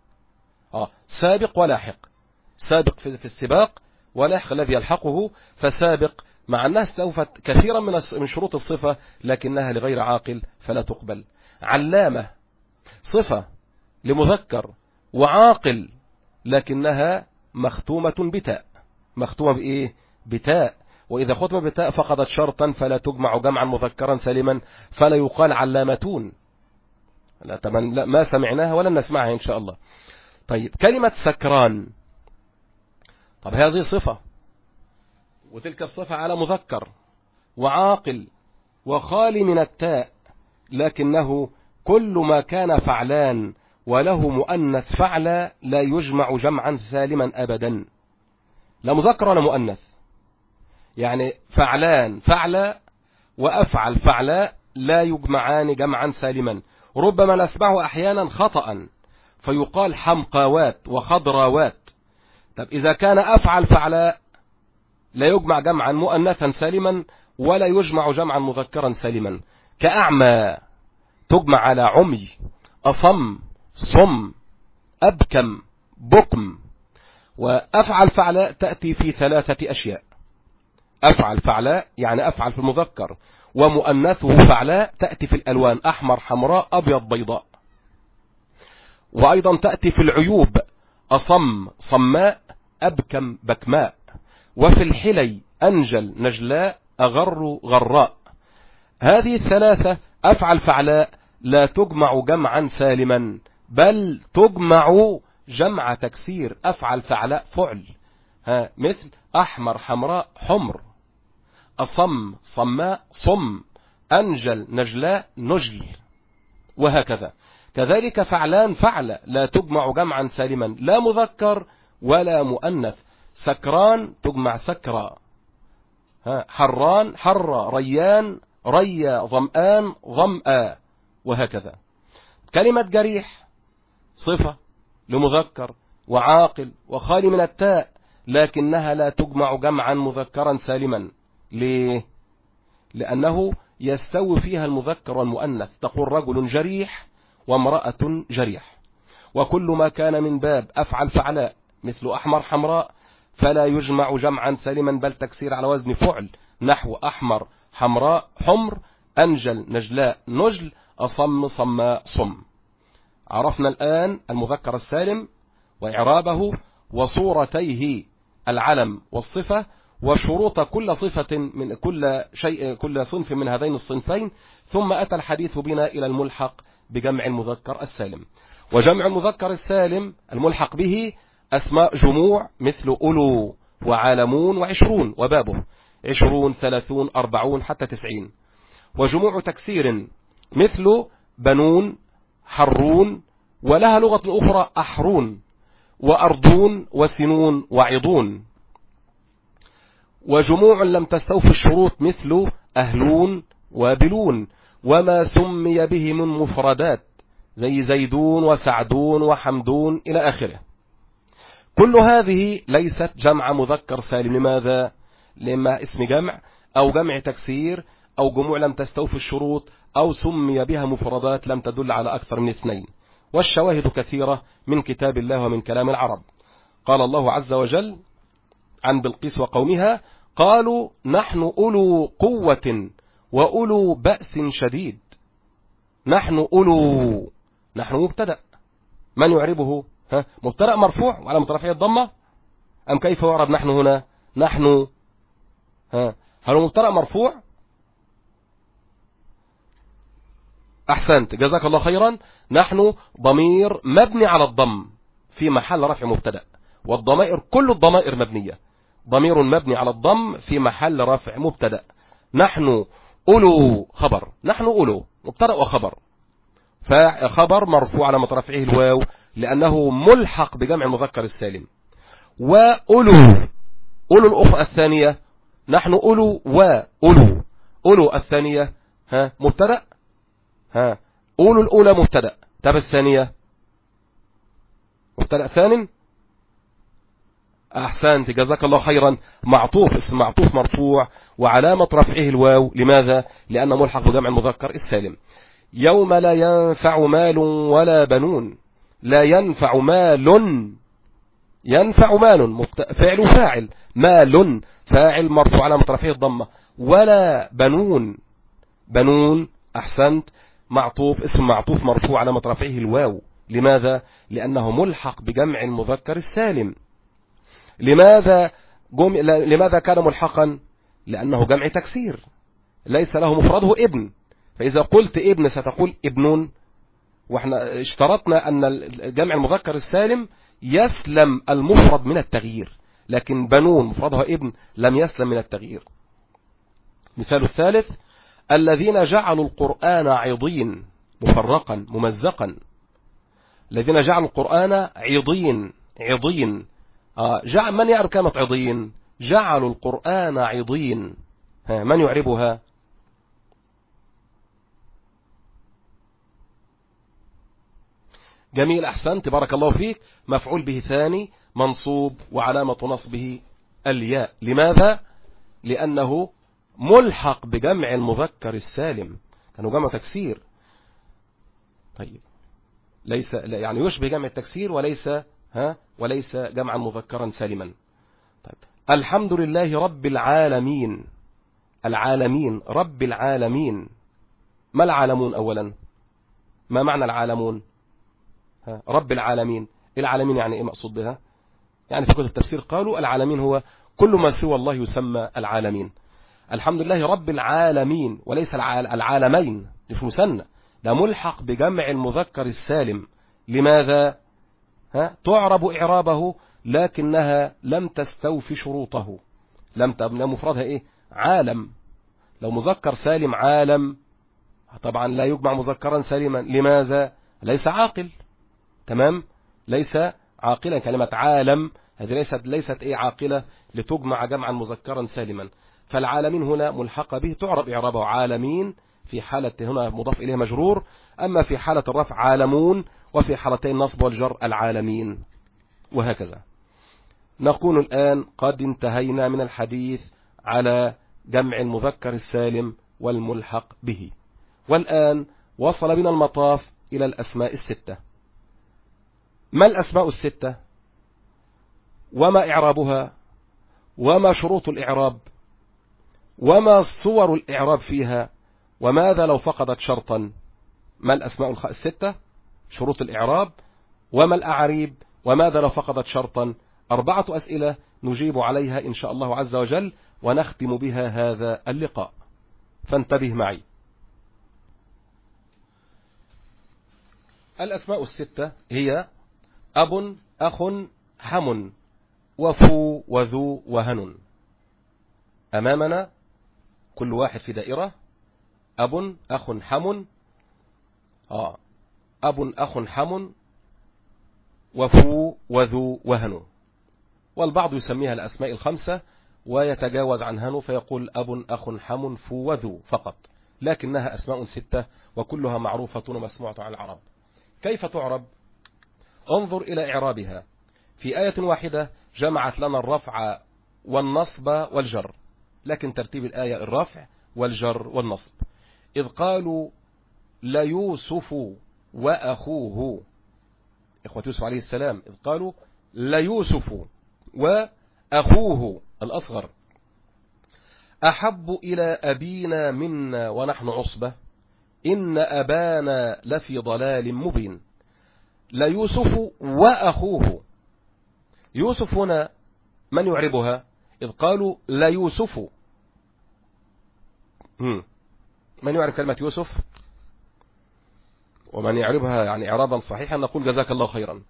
سابق ولاحق، سابق في السباق، ولاحق الذي يلحقه. فسابق مع أنها استوفت كثيرا من شروط الصفة، لكنها لغير عاقل فلا تقبل. علامة صفة لمذكر وعاقل، لكنها مختومة بتاء. مختومة بإيه؟ بتاء. وإذا ختم بتاء فقدت شرطا، فلا تجمع جمعا مذكرا سالما، فلا يقال علامتون. لا، ما سمعناها ولن نسمعها إن شاء الله. طيب، كلمة سكران، طب هذه صفة، وتلك الصفة على مذكر وعاقل وخالي من التاء، لكنه كل ما كان فعلان وله مؤنث فعلا لا يجمع جمعا سالما أبدا، لا مذكر ولا مؤنث. يعني فعلان فعلا وأفعل فعلا لا يجمعان جمعا سالما. ربما نسمعه أحيانا خطأ، فيقال حمقاوات وخضراوات. طب إذا كان أفعل فعلا لا يجمع جمعا مؤنثا سالما، ولا يجمع جمعا مذكرا سالما. كأعمى تجمع على عمي، أصم صم، أبكم بكم. وأفعل فعلا تأتي في 3 أشياء. أفعل فعلا يعني أفعل في المذكر، ومؤنثه فعلا تأتي في الألوان، أحمر حمراء أبيض بيضاء. وأيضا تأتي في العيوب، أصم صماء، أبكم بكماء. وفي الحلي أنجل نجلاء، أغر غراء. هذه 3 أفعل فعلاء لا تجمع جمعا سالما، بل تجمع جمع تكسير. أفعل فعلاء فعل، مثل أحمر حمراء حمر، أصم صماء صم، أنجل نجلاء نجل، وهكذا. كذلك فعلان فعل لا تجمع جمعا سالما، لا مذكر ولا مؤنث. سكران تجمع سكرا، حران حر، ريان ريا، ظمآن ظمآ، وهكذا. كلمة جريح صفة لمذكر وعاقل وخالي من التاء، لكنها لا تجمع جمعا مذكرا سالما. ليه؟ لأنه يستوي فيها المذكر والمؤنث. تقول رجل جريح وامرأة جريح. وكل ما كان من باب أفعل فعلاء مثل أحمر حمراء فلا يجمع جمعا سالما، بل تكسير على وزن فعل، نحو أحمر حمراء حمر، أنجل نجلاء نجل، أصم صماء صم. عرفنا الآن المذكر السالم وإعرابه وصورتيه العلم والصفة، وشروط كل صفة من كل صنف من هذين الصنفين. ثم أتى الحديث بنا إلى الملحق بجمع المذكر السالم. وجمع المذكر السالم الملحق به أسماء جموع مثل أولو وعالمون وعشرون، وبابه 20 30 40 حتى 90. وجموع تكسير مثل بنون حرون ولها لغة أخرى أحرون وأرضون وسنون وعضون. وجموع لم تستوفي الشروط مثل أهلون وبلون، وما سمي به من مفردات زي زيدون وسعدون وحمدون إلى آخره. كل هذه ليست جمع مذكر سالم. لماذا؟ لما اسم جمع أو جمع تكسير أو جموع لم تستوفي الشروط أو سمي بها مفردات لم تدل على أكثر من اثنين. والشواهد كثيرة من كتاب الله ومن كلام العرب. قال الله عز وجل عن بلقيس وقومها: قالوا نحن أولو قوة وأولو بأس شديد. نحن أولو، نحن مبتدأ، من يعربه؟ مبتدأ مرفوع وعلى رفعه الضمة، أم كيف يعرب نحن هنا؟ نحن هل هو مبتدأ مرفوع؟ أحسنت، جزاك الله خيرا. نحن ضمير مبني على الضم في محل رفع مبتدأ، والضمائر كل الضمائر مبنية. ضمير مبني على الضم في محل رفع مبتدأ. نحن أولو خبر، نحن أولو مبتدأ وخبر، فخبر مرفوع على رفعه الواو لأنه ملحق بجمع المذكر السالم. وأولو، أولو الأخرى الثانية، نحن أولو وأولو، أولو الثانية مبتدأ، أولو الأولى مبتدأ، طب الثانية مبتدأ ثاني. أحسنت، جزاك الله خيرا. معطوف، اسم معطوف مرفوع وعلامة رفعه الواو. لماذا؟ لأنه ملحق بجمع المذكر السالم. يوم لا ينفع مال ولا بنون. لا ينفع مال، ينفع مال فعل فاعل، مال فاعل مرفوع علامة رفعه الضمة، ولا بنون، بنون أحسنت معطوف، اسم معطوف مرفوع علامة رفعه الواو. لماذا؟ لأنه ملحق بجمع المذكر السالم. لماذا كان ملحقا؟ لأنه جمع تكسير ليس له مفرده ابن، فإذا قلت ابن ستقول ابنون، واحنا اشترطنا أن جمع المذكر السالم يسلم المفرد من التغيير، لكن بنون مفردها ابن لم يسلم من التغيير. مثال الثالث: الذين جعلوا القرآن عضين مفرقا ممزقا. الذين جعلوا القرآن عضين، عضين من يعرف كلمة عضين؟ جعلوا القرآن عضين، من يعربها؟ جميل، أحسنت، بارك الله فيك. مفعول به ثاني منصوب وعلامة نصبه الياء. لماذا؟ لأنه ملحق بجمع المذكر السالم، كانوا جمع تكسير. طيب ليس يعني يشبه جمع التكسير وليس جمعا مذكرا سالما. طيب الحمد لله رب العالمين. العالمين رب العالمين. ما العالمون أولا؟ ما معنى العالمون؟ رب العالمين. العالمين يعني ايه مقصود بها؟ يعني في كتب التفسير قالوا العالمين هو كل ما سوى الله يسمى العالمين. الحمد لله رب العالمين وليس العالمين، مش مثنى، ده ملحق بجمع المذكر السالم. لماذا؟ تعرب إعرابه لكنها لم تستوفي شروطه. لم مفردها ايه؟ عالم. لو مذكر سالم عالم طبعا لا يجمع مذكرا سالما. لماذا؟ ليس عاقل. تمام، ليس عاقلا. كلمة عالم هذه ليست ايه عاقلة لتجمع جمعا مذكرا سالما. فالعالمين هنا ملحقة به، تعرب إعرابه عالمين في حالة هنا مضاف إليه مجرور، أما في حالة الرفع عالمون، وفي حالتين النصب والجر العالمين، وهكذا. نكون الآن قد انتهينا من الحديث على جمع المذكر السالم والملحق به، والآن وصل بنا المطاف إلى الأسماء الستة. ما الأسماء الستة؟ وما إعرابها؟ وما شروط الإعراب؟ وما صور الإعراب فيها؟ وماذا لو فقدت شرطا؟ ما الأسماء الستة؟ شروط الإعراب، وما الأعريب، وماذا لو فقدت شرطا؟ 4 أسئلة نجيب عليها إن شاء الله عز وجل، ونختم بها هذا اللقاء، فانتبه معي. الأسماء الستة هي أب، أخ، حم، وفو، وذو، وهن. أمامنا كل واحد في دائرة: أب، أخ، حم، أب، أخ، حم، وفو وذو وهنو، والبعض يسميها الأسماء الخمسة ويتجاوز عن هنو فيقول أب أخ حم فو وذو فقط، لكنها أسماء 6 وكلها معروفة ومسموعة عن العرب. كيف تعرب؟ انظر إلى إعرابها. في آية واحدة جمعت لنا الرفع والنصب والجر، لكن ترتيب الآية الرفع والجر والنصب. إذ قالوا ليوسف وأخوه، إخوة يوسف عليه السلام، إذ قالوا ليوسف وأخوه الأصغر أحب إلى أبينا منا ونحن عصبة إن أبانا لفي ضلال مبين. ليوسف وأخوه، يوسف هنا من يعربها؟ إذ قالوا ليوسف، من يعرف كلمة يوسف؟ ومن يعربها يعني إعرابا صحيحا نقول جزاك الله خيرا.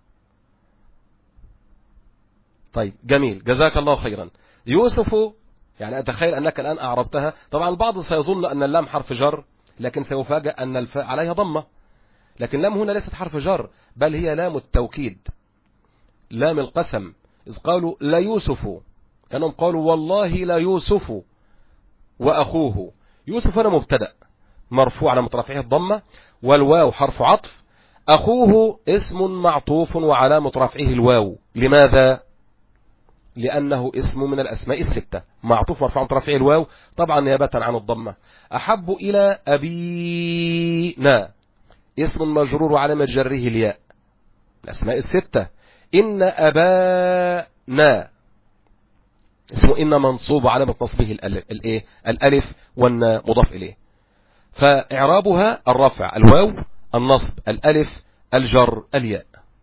طيب جميل، جزاك الله خيرا. يوسف يعني أتخيل أنك الآن أعربتها. طبعا البعض سيظن أن اللام حرف جر، لكن سيفاجأ أن الفاء عليها ضمة، لكن لام هنا ليست حرف جر، بل هي لام التوكيد، لام القسم. إذ قالوا لا يوسف كانوا قالوا والله لا يوسف وأخوه. يوسف هنا مبتدأ مرفوع على مترفعه الضمة، والواو حرف عطف، أخوه اسم معطوف وعلامة رفعه الواو. لماذا؟ لأنه اسم من الأسماء 6 معطوف مرفوع على مترفعه الواو طبعا نيابة عن الضمة. أحب إلى أبينا اسم مجرور وعلامة جره الياء، الأسماء 6. إن أبانا اسمه إن منصوب وعلامة نصبه الألف والناء مضاف إليه. فإعرابها الرفع الواو، النصب الألف، الجر الياء.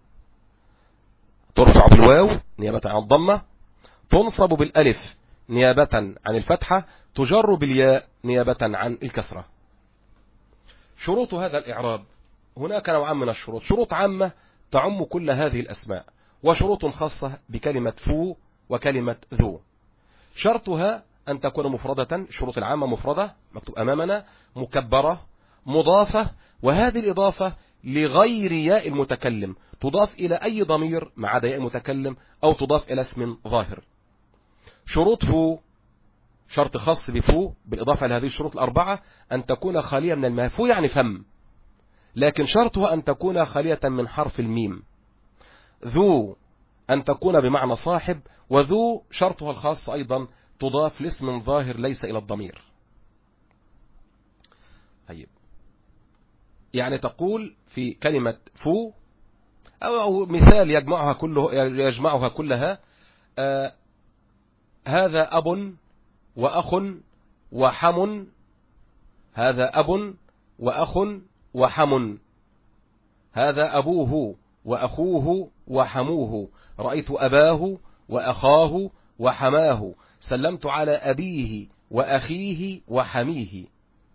ترفع بالواو نيابة عن الضمة، تنصب بالألف نيابة عن الفتحة، تجر بالياء نيابة عن الكسرة. شروط هذا الإعراب هناك نوعان من الشروط، شروط عامة تعم كل هذه الأسماء، وشروط خاصة بكلمة فو وكلمة ذو. شرطها أن تكون مفردة، شروط العامة مفردة مكتوب أمامنا، مكبرة، مضافة، وهذه الإضافة لغير ياء المتكلم، تضاف إلى أي ضمير ما عدا ياء المتكلم، أو تضاف إلى اسم ظاهر. شروط فو، شرط خاص بفو بالإضافة لهذه الشروط الأربعة أن تكون خالية من الماء، فو يعني فم، لكن شرطها أن تكون خالية من حرف الميم. ذو أن تكون بمعنى صاحب، وذو شرطها الخاص أيضا تضاف لاسم ظاهر ليس إلى الضمير. طيب يعني تقول في كلمة فو أو مثال يجمعها كلها هذا أب وأخ وحم، هذا أب وأخ وحم، هذا أبوه وأخوه وحموه، رأيت أباه وأخاه وحماه، سلمت على أبيه وأخيه وحميه.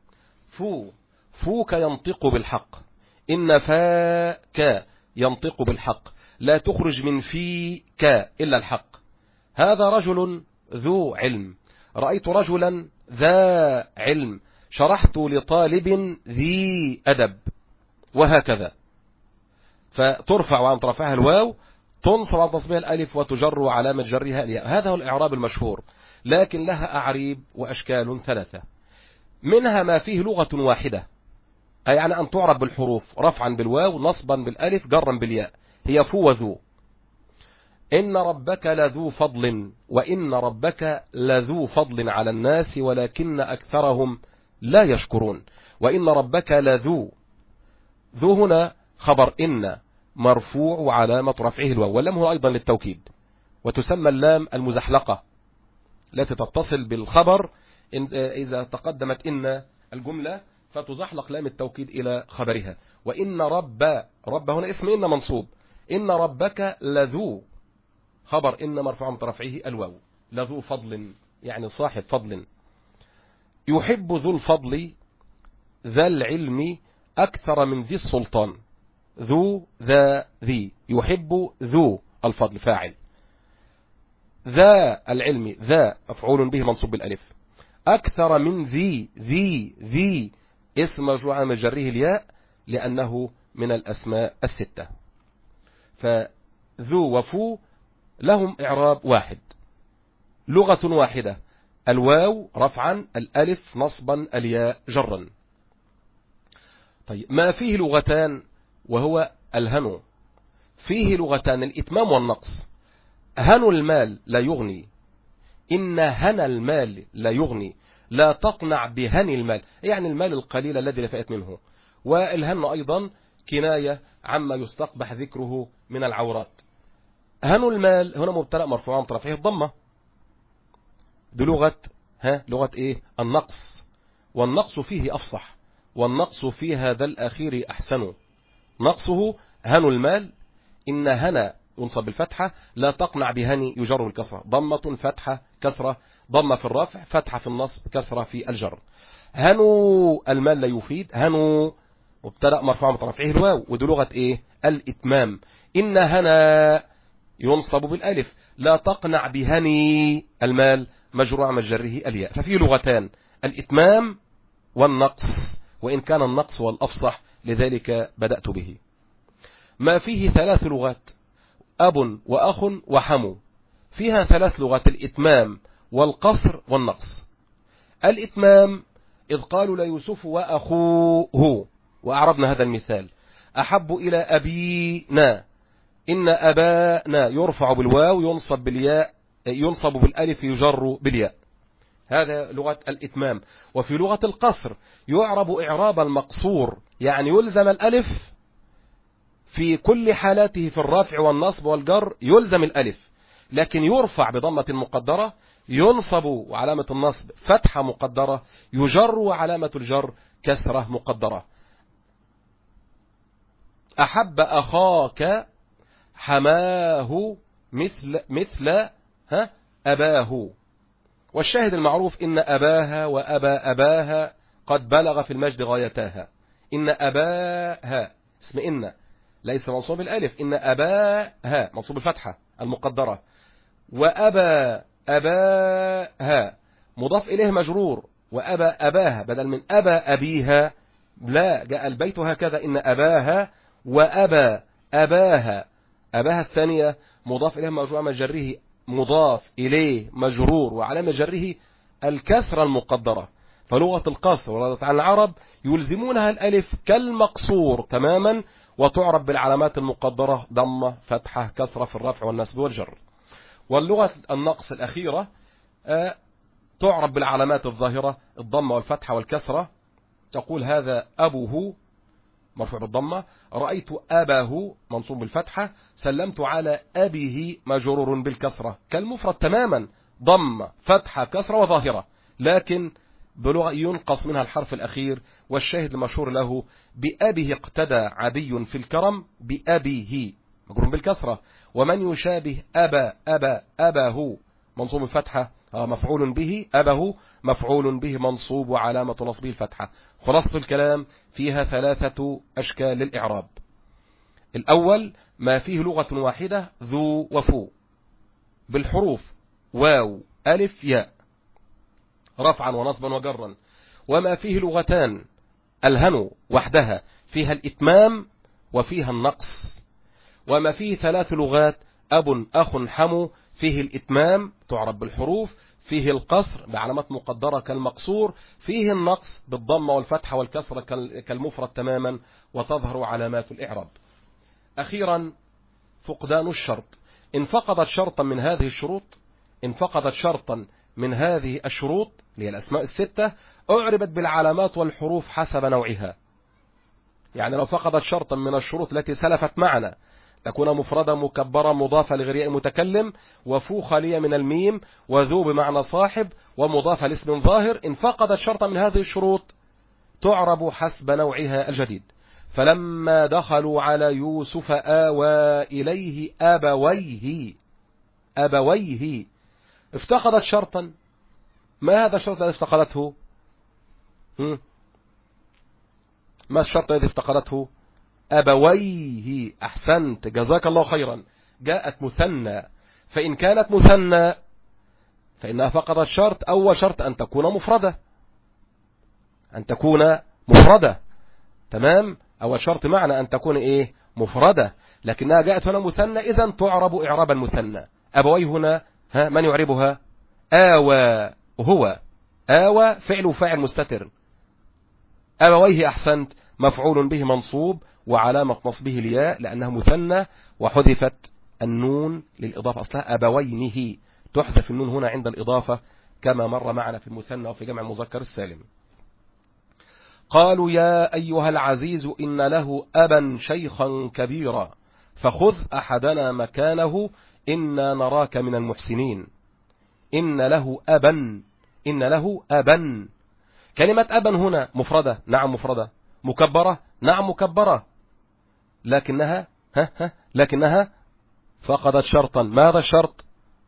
فوك ينطق بالحق، إن فاك ينطق بالحق، لا تخرج من فيك إلا الحق. هذا رجل ذو علم، رأيت رجلا ذا علم، شرحت لطالب ذي أدب، وهكذا. فترفع وعن رفعها الواو، تنصب عن تصبيها الألف، وتجر علامة جرها الياء. هذا هو الإعراب المشهور، لكن لها أعريب وأشكال 3، منها ما فيه لغة واحدة، أي يعني أن تعرب بالحروف، رفعا بالواو، نصبا بالألف، جرا بالياء، هي فو وذو. إن ربك لذو فضل، وإن ربك لذو فضل على الناس ولكن أكثرهم لا يشكرون. وإن ربك لذو، ذو هنا خبر إن مرفوع وعلامة رفعه الواو، واللام هو أيضا للتوكيد، وتسمى اللام المزحلقة التي تتصل بالخبر إذا تقدمت إن الجملة فتزحلق لام التوكيد إلى خبرها. وإن رب هنا اسم إن منصوب، إن ربك لذو خبر إن مرفوع رفعه الواو، لذو فضل يعني صاحب فضل. يحب ذو الفضل ذا العلم أكثر من ذي السلطان، ذو ذا ذي، يحب ذو الفضل فاعل، ذا العلم ذا مفعول به منصوب بالألف، أكثر من ذي اسم مجرور على جره الياء لأنه من الأسماء 6. ذو وفو لهم إعراب واحد، لغة واحدة، الواو رفعا، الألف نصبا، الياء جرا. طيب ما فيه لغتان وهو الهنو، فيه لغتان الإتمام والنقص. هنو المال لا يغني، إن هنى المال لا يغني، لا تقنع بهني المال، يعني المال القليل الذي لفئت منه. والهن أيضا كناية عما يستقبح ذكره من العورات. هنو المال هنا مبتدأ مرفوع عن رفعه الضمة، بلغة لغة إيه؟ النقص، والنقص فيه أفصح، والنقص في هذا الأخير أحسن. نقصه هنو المال، إن هنا ينصب بالفتحة، لا تقنع بهني يجر بالكسرة، ضمة فتحة كسرة، ضمة في الرفع فتحة في النصب كسرة في الجر. هنو المال لا يفيد، هنو مبتدأ مرفوع بطرفعه الواو، ودي لغة إيه؟ الإتمام. إن هنا ينصب بالألف، لا تقنع بهني المال مجروع مجره الياء. ففي لغتان الإتمام والنقص، وإن كان النقص والأفصح لذلك بدأت به. ما فيه ثلاث لغات، أب وأخ وحمو، فيها ثلاث لغات، الإتمام والقصر والنقص. الإتمام إذ قالوا ليوسف وأخوه، وأعرضنا هذا المثال، أحب إلى أبينا، إن أبانا يرفع بالواو ينصب بالياء، ينصب بالألف يجر بالياء، هذا لغة الإتمام. وفي لغة القصر يعرب إعراب المقصور، يعني يلزم الألف في كل حالاته، في الرفع والنصب والجر يلزم الألف، لكن يرفع بضمة مقدرة، ينصب وعلامة النصب فتحة مقدرة، يجر وعلامة الجر كسرة مقدرة. أحب أخاك حماه مثل أباه. والشاهد المعروف إن أباها وأبا أباها قد بلغ في المجد غايتاها. إن أباها اسم إن ليس منصوب بالألف، إن أباها منصوب الفتحة المقدرة، وأبا أباها مضاف إليه مجرور، وأبا أباها بدل من أبا أبيها، لا جاء البيت هكذا، إن أباها وأبا أباها، أباها الثانية مضاف إليه مجرور مجره، مضاف إليه مجرور وعلامة جره الكسرة المقدرة. فلغة القصر ولغة عن العرب يلزمونها الألف كالمقصور تماما، وتعرب بالعلامات المقدرة ضمة فتحة كسرة في الرفع والنسب والجر. واللغة النقص الأخيرة تعرب بالعلامات الظاهرة الضمة والفتحة والكسرة، تقول هذا أبوه مرفوع بالضمة، رأيت أباه منصوب بالفتحة، سلمت على أبيه مجرور بالكسرة، كالمفرد تماما، ضمة فتحة كسرة وظاهرة، لكن بلغة ينقص منها الحرف الأخير. والشاهد المشهور له بأبيه اقتدى عدي في الكرم، بأبيه مجرور بالكسرة. ومن يشابه أباه منصوب الفتحة مفعول به، أبه مفعول به منصوب وعلامة نصبه الفتحة. خلاصة الكلام فيها ثلاثة أشكال للإعراب. الأول ما فيه لغة واحدة ذو وفو بالحروف واو ألف ياء رفعا ونصبا وجرا. وما فيه لغتان الهنو وحدها فيها الإتمام وفيها النقص. وما فيه ثلاث لغات أب أخ حمو فيه الإتمام تعرب بالحروف، فيه القصر بعلامات مقدرة كالمقصور، فيه النقص بالضمة والفتحة والكسرة كالمفرد تماما وتظهر علامات الإعراب. أخيرا فقدان الشرط، إن فقدت شرطا من هذه الشروط، إن فقدت شرطا من هذه الشروط اللي هي الأسماء الستة أعربت بالعلامات والحروف حسب نوعها. يعني لو فقدت شرطا من الشروط التي سلفت معنا، تكون مفردة مكبرة مضافة لغير متكلم، وفو خالية من الميم، وذو بمعنى صاحب، ومضافة لاسم ظاهر، إن فقدت شرطا من هذه الشروط تعرب حسب نوعها الجديد. فلما دخلوا على يوسف آوى إليه أبويه افتقدت شرطا. ما هذا الشرط الذي افتقدته؟ ما الشرط الذي افتقدته؟ أبويه. أحسنت جزاك الله خيرا. جاءت مثنى، فإن كانت مثنى فإنها فقدت شرط، أول شرط أن تكون مفردة، أن تكون مفردة، تمام. أول شرط معنى أن تكون إيه؟ مفردة، لكنها جاءت هنا مثنى، إذن تعرب إعراب المثنى. أبويه هنا من يعربها؟ آوى، هو آوى فعل وفاعل مستتر. أبويه أحسنت مفعول به منصوب وعلامة نصبه الياء لأنها مثنى، وحذفت النون للإضافة، أصلها أبوينه، تحذف النون هنا عند الإضافة كما مر معنا في المثنى وفي جمع المذكر السالم. قالوا يا أيها العزيز إن له أبا شيخا كبيرا فخذ أحدنا مكانه إنا نراك من المحسنين. إن له أبا، إن له أبا. كلمة أبا هنا مفردة، نعم مفردة. مكبرة، نعم مكبرة، لكنها فقدت شرطا. ماذا الشرط؟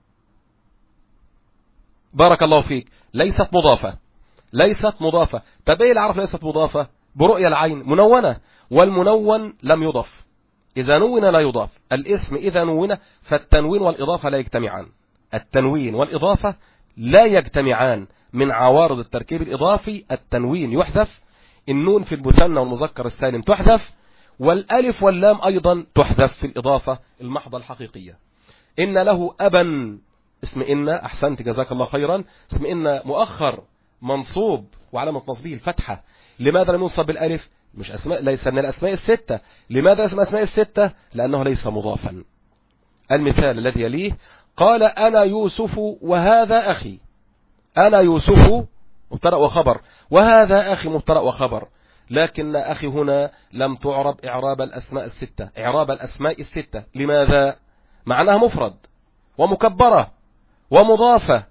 بارك الله فيك، ليست مضافة، ليست مضافة. طب ايه اللي عرف ليست مضافة؟ برؤية العين، منونة، والمنون لم يضف، إذا نون لا يضاف. الاسم إذا نون فالتنوين والإضافة لا يجتمعان، التنوين والإضافة لا يجتمعان. من عوارض التركيب الإضافي التنوين يحذف، النون في المثنى والمذكر السالم تحذف، والألف واللام أيضا تحذف في الإضافة المحضة الحقيقية. إن له أبا، اسم إن، أحسنت جزاك الله خيرا، اسم إن مؤخر منصوب وعلامة نصبه الفتحة. لماذا لم ينصب بالألف؟ مش أسماء، ليس من الأسماء الستة. لماذا اسم أسماء الستة؟ لأنه ليس مضافا. المثال الذي يليه قال أنا يوسف وهذا أخي. أنا يوسف مبتدأ وخبر، وهذا أخي مبتدأ وخبر، لكن أخي هنا لم تعرب إعراب الأسماء الستة، إعراب الأسماء الستة. لماذا؟ معناها مفرد ومكبرة ومضافة،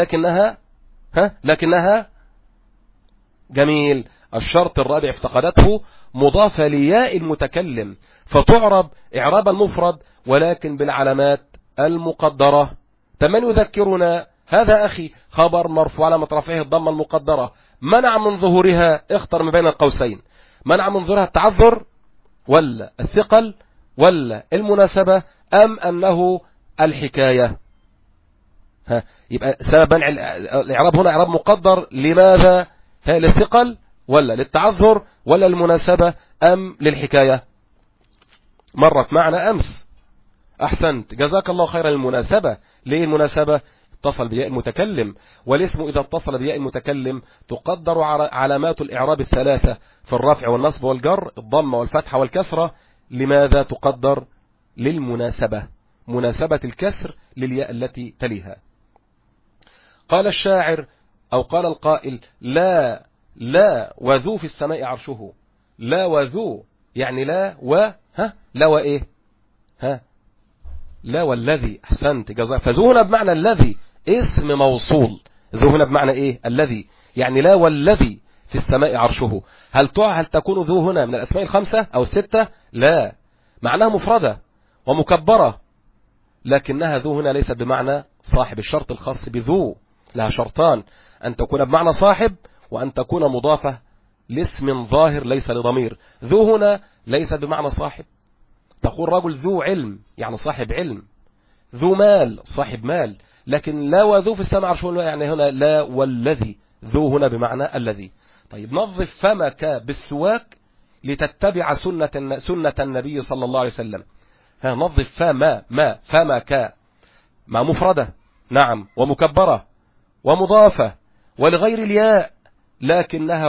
لكنها جميل. الشرط الرابع افتقدته مضافة لياء المتكلم، فتعرب إعراب المفرد ولكن بالعلامات المقدرة. تمن يذكرنا هذا أخي خبر مرفوع علامة رفعه الضمة المقدرة، منع من ظهورها، اختر من بين القوسين، منع من ظهورها التعذر ولا الثقل ولا المناسبة أم أنه الحكاية؟ يبقى سبب منع الإعراب هنا إعراب مقدر. لماذا؟ للثقل ولا للتعذر ولا للمناسبة أم للحكاية؟ مرت معنا أمس، أحسنت جزاك الله خيرا. المناسبة. ليه المناسبة؟ اتصل بياء المتكلم، والاسم إذا اتصل بياء المتكلم تقدر علامات الإعراب الثلاثة في الرفع والنصب والجر، الضمة والفتحة والكسرة. لماذا تقدر؟ للمناسبة، مناسبة الكسر للياء التي تليها. قال الشاعر أو قال القائل لا وذو في السماء عرشه. لا وذو يعني لا لا وإيه؟ لا والذي، أحسنت جزاك. فذو هنا بمعنى الذي، اسم موصول. ذو هنا بمعنى إيه؟ الذي، يعني لا والذي في السماء عرشه. هل تكون ذو هنا من الأسماء الخمسة أو الستة؟ لا، معناها مفردة ومكبرة، لكنها ذو هنا ليست بمعنى صاحب. الشرط الخاص بذو لها شرطان، أن تكون بمعنى صاحب وأن تكون مضافة لاسم ظاهر ليس لضمير. ذو هنا ليست بمعنى صاحب، تقول رجل ذو علم يعني صاحب علم، ذو مال صاحب مال، لكن لا وذو في السماء عرشه يعني هنا لا والذي، ذو هنا بمعنى الذي. طيب نظف فمك بالسواك لتتبع سنة النبي صلى الله عليه وسلم. نظف فمك مع مفردة، نعم، ومكبرة ومضافة ولغير الياء، لكنها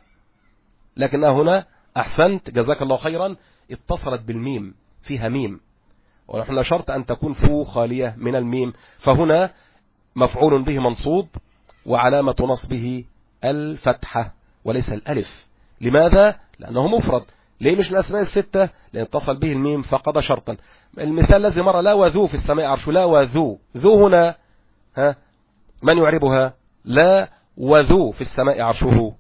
هنا أحسنت جزاك الله خيرا اتصلت بالميم، فيها ميم، ونحن شرط أن تكون فو خالية من الميم، فهنا مفعول به منصوب وعلامة نصبه الفتحة وليس الألف. لماذا؟ لأنه مفرد. ليه مش من الأسماء الستة؟ لأن اتصل به الميم فقد شرطا. المثال الذي مر لا وذو في السماء عرش، لا وذو، ذو هنا من يعربها؟ لا وذو في السماء عرشه.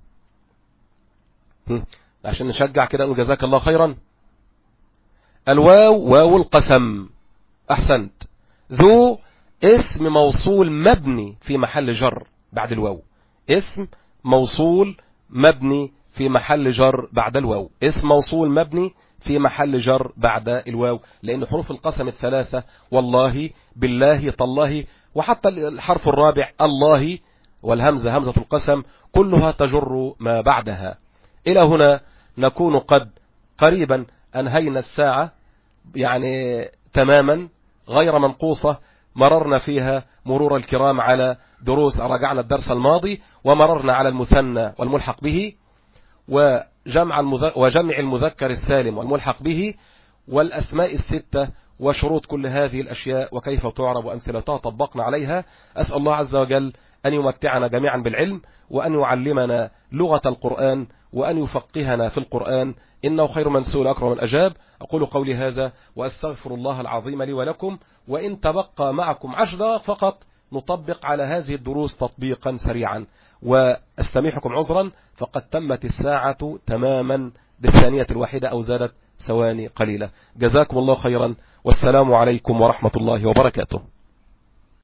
عشان نشجع كده نقول جزاك الله خيرا. الواو واو القسم، أحسنت. ذو اسم موصول مبني في محل جر بعد الواو، اسم موصول مبني في محل جر بعد الواو، اسم موصول مبني في محل جر بعد الواو، لأن حروف القسم الثلاثة والله بالله تالله وحتى الحرف الرابع الله والهمزة همزة القسم كلها تجر ما بعدها. إلى هنا نكون قد قريبا أنهينا الساعة يعني تماما غير منقوصة، مررنا فيها مرور الكرام على دروس راجعنا الدرس الماضي، ومررنا على المثنى والملحق به، وجمع المذكر السالم والملحق به، والأسماء الستة وشروط كل هذه الأشياء وكيف تعرب وأمثلتها طبقنا عليها. أسأل الله عز وجل أن يمتعنا جميعا بالعلم، وأن يعلمنا لغة القرآن، وأن يفقهنا في القرآن، إنه خير من سئل أكرم من أجاب. أقول قولي هذا وأستغفر الله العظيم لي ولكم. وإن تبقى معكم 10 دقائق فقط نطبق على هذه الدروس تطبيقا سريعا، وأستميحكم عذرا فقد تمت الساعة تماما بالثانية الواحدة أو زادت ثواني قليلة. جزاكم الله خيرا، والسلام عليكم ورحمة الله وبركاته.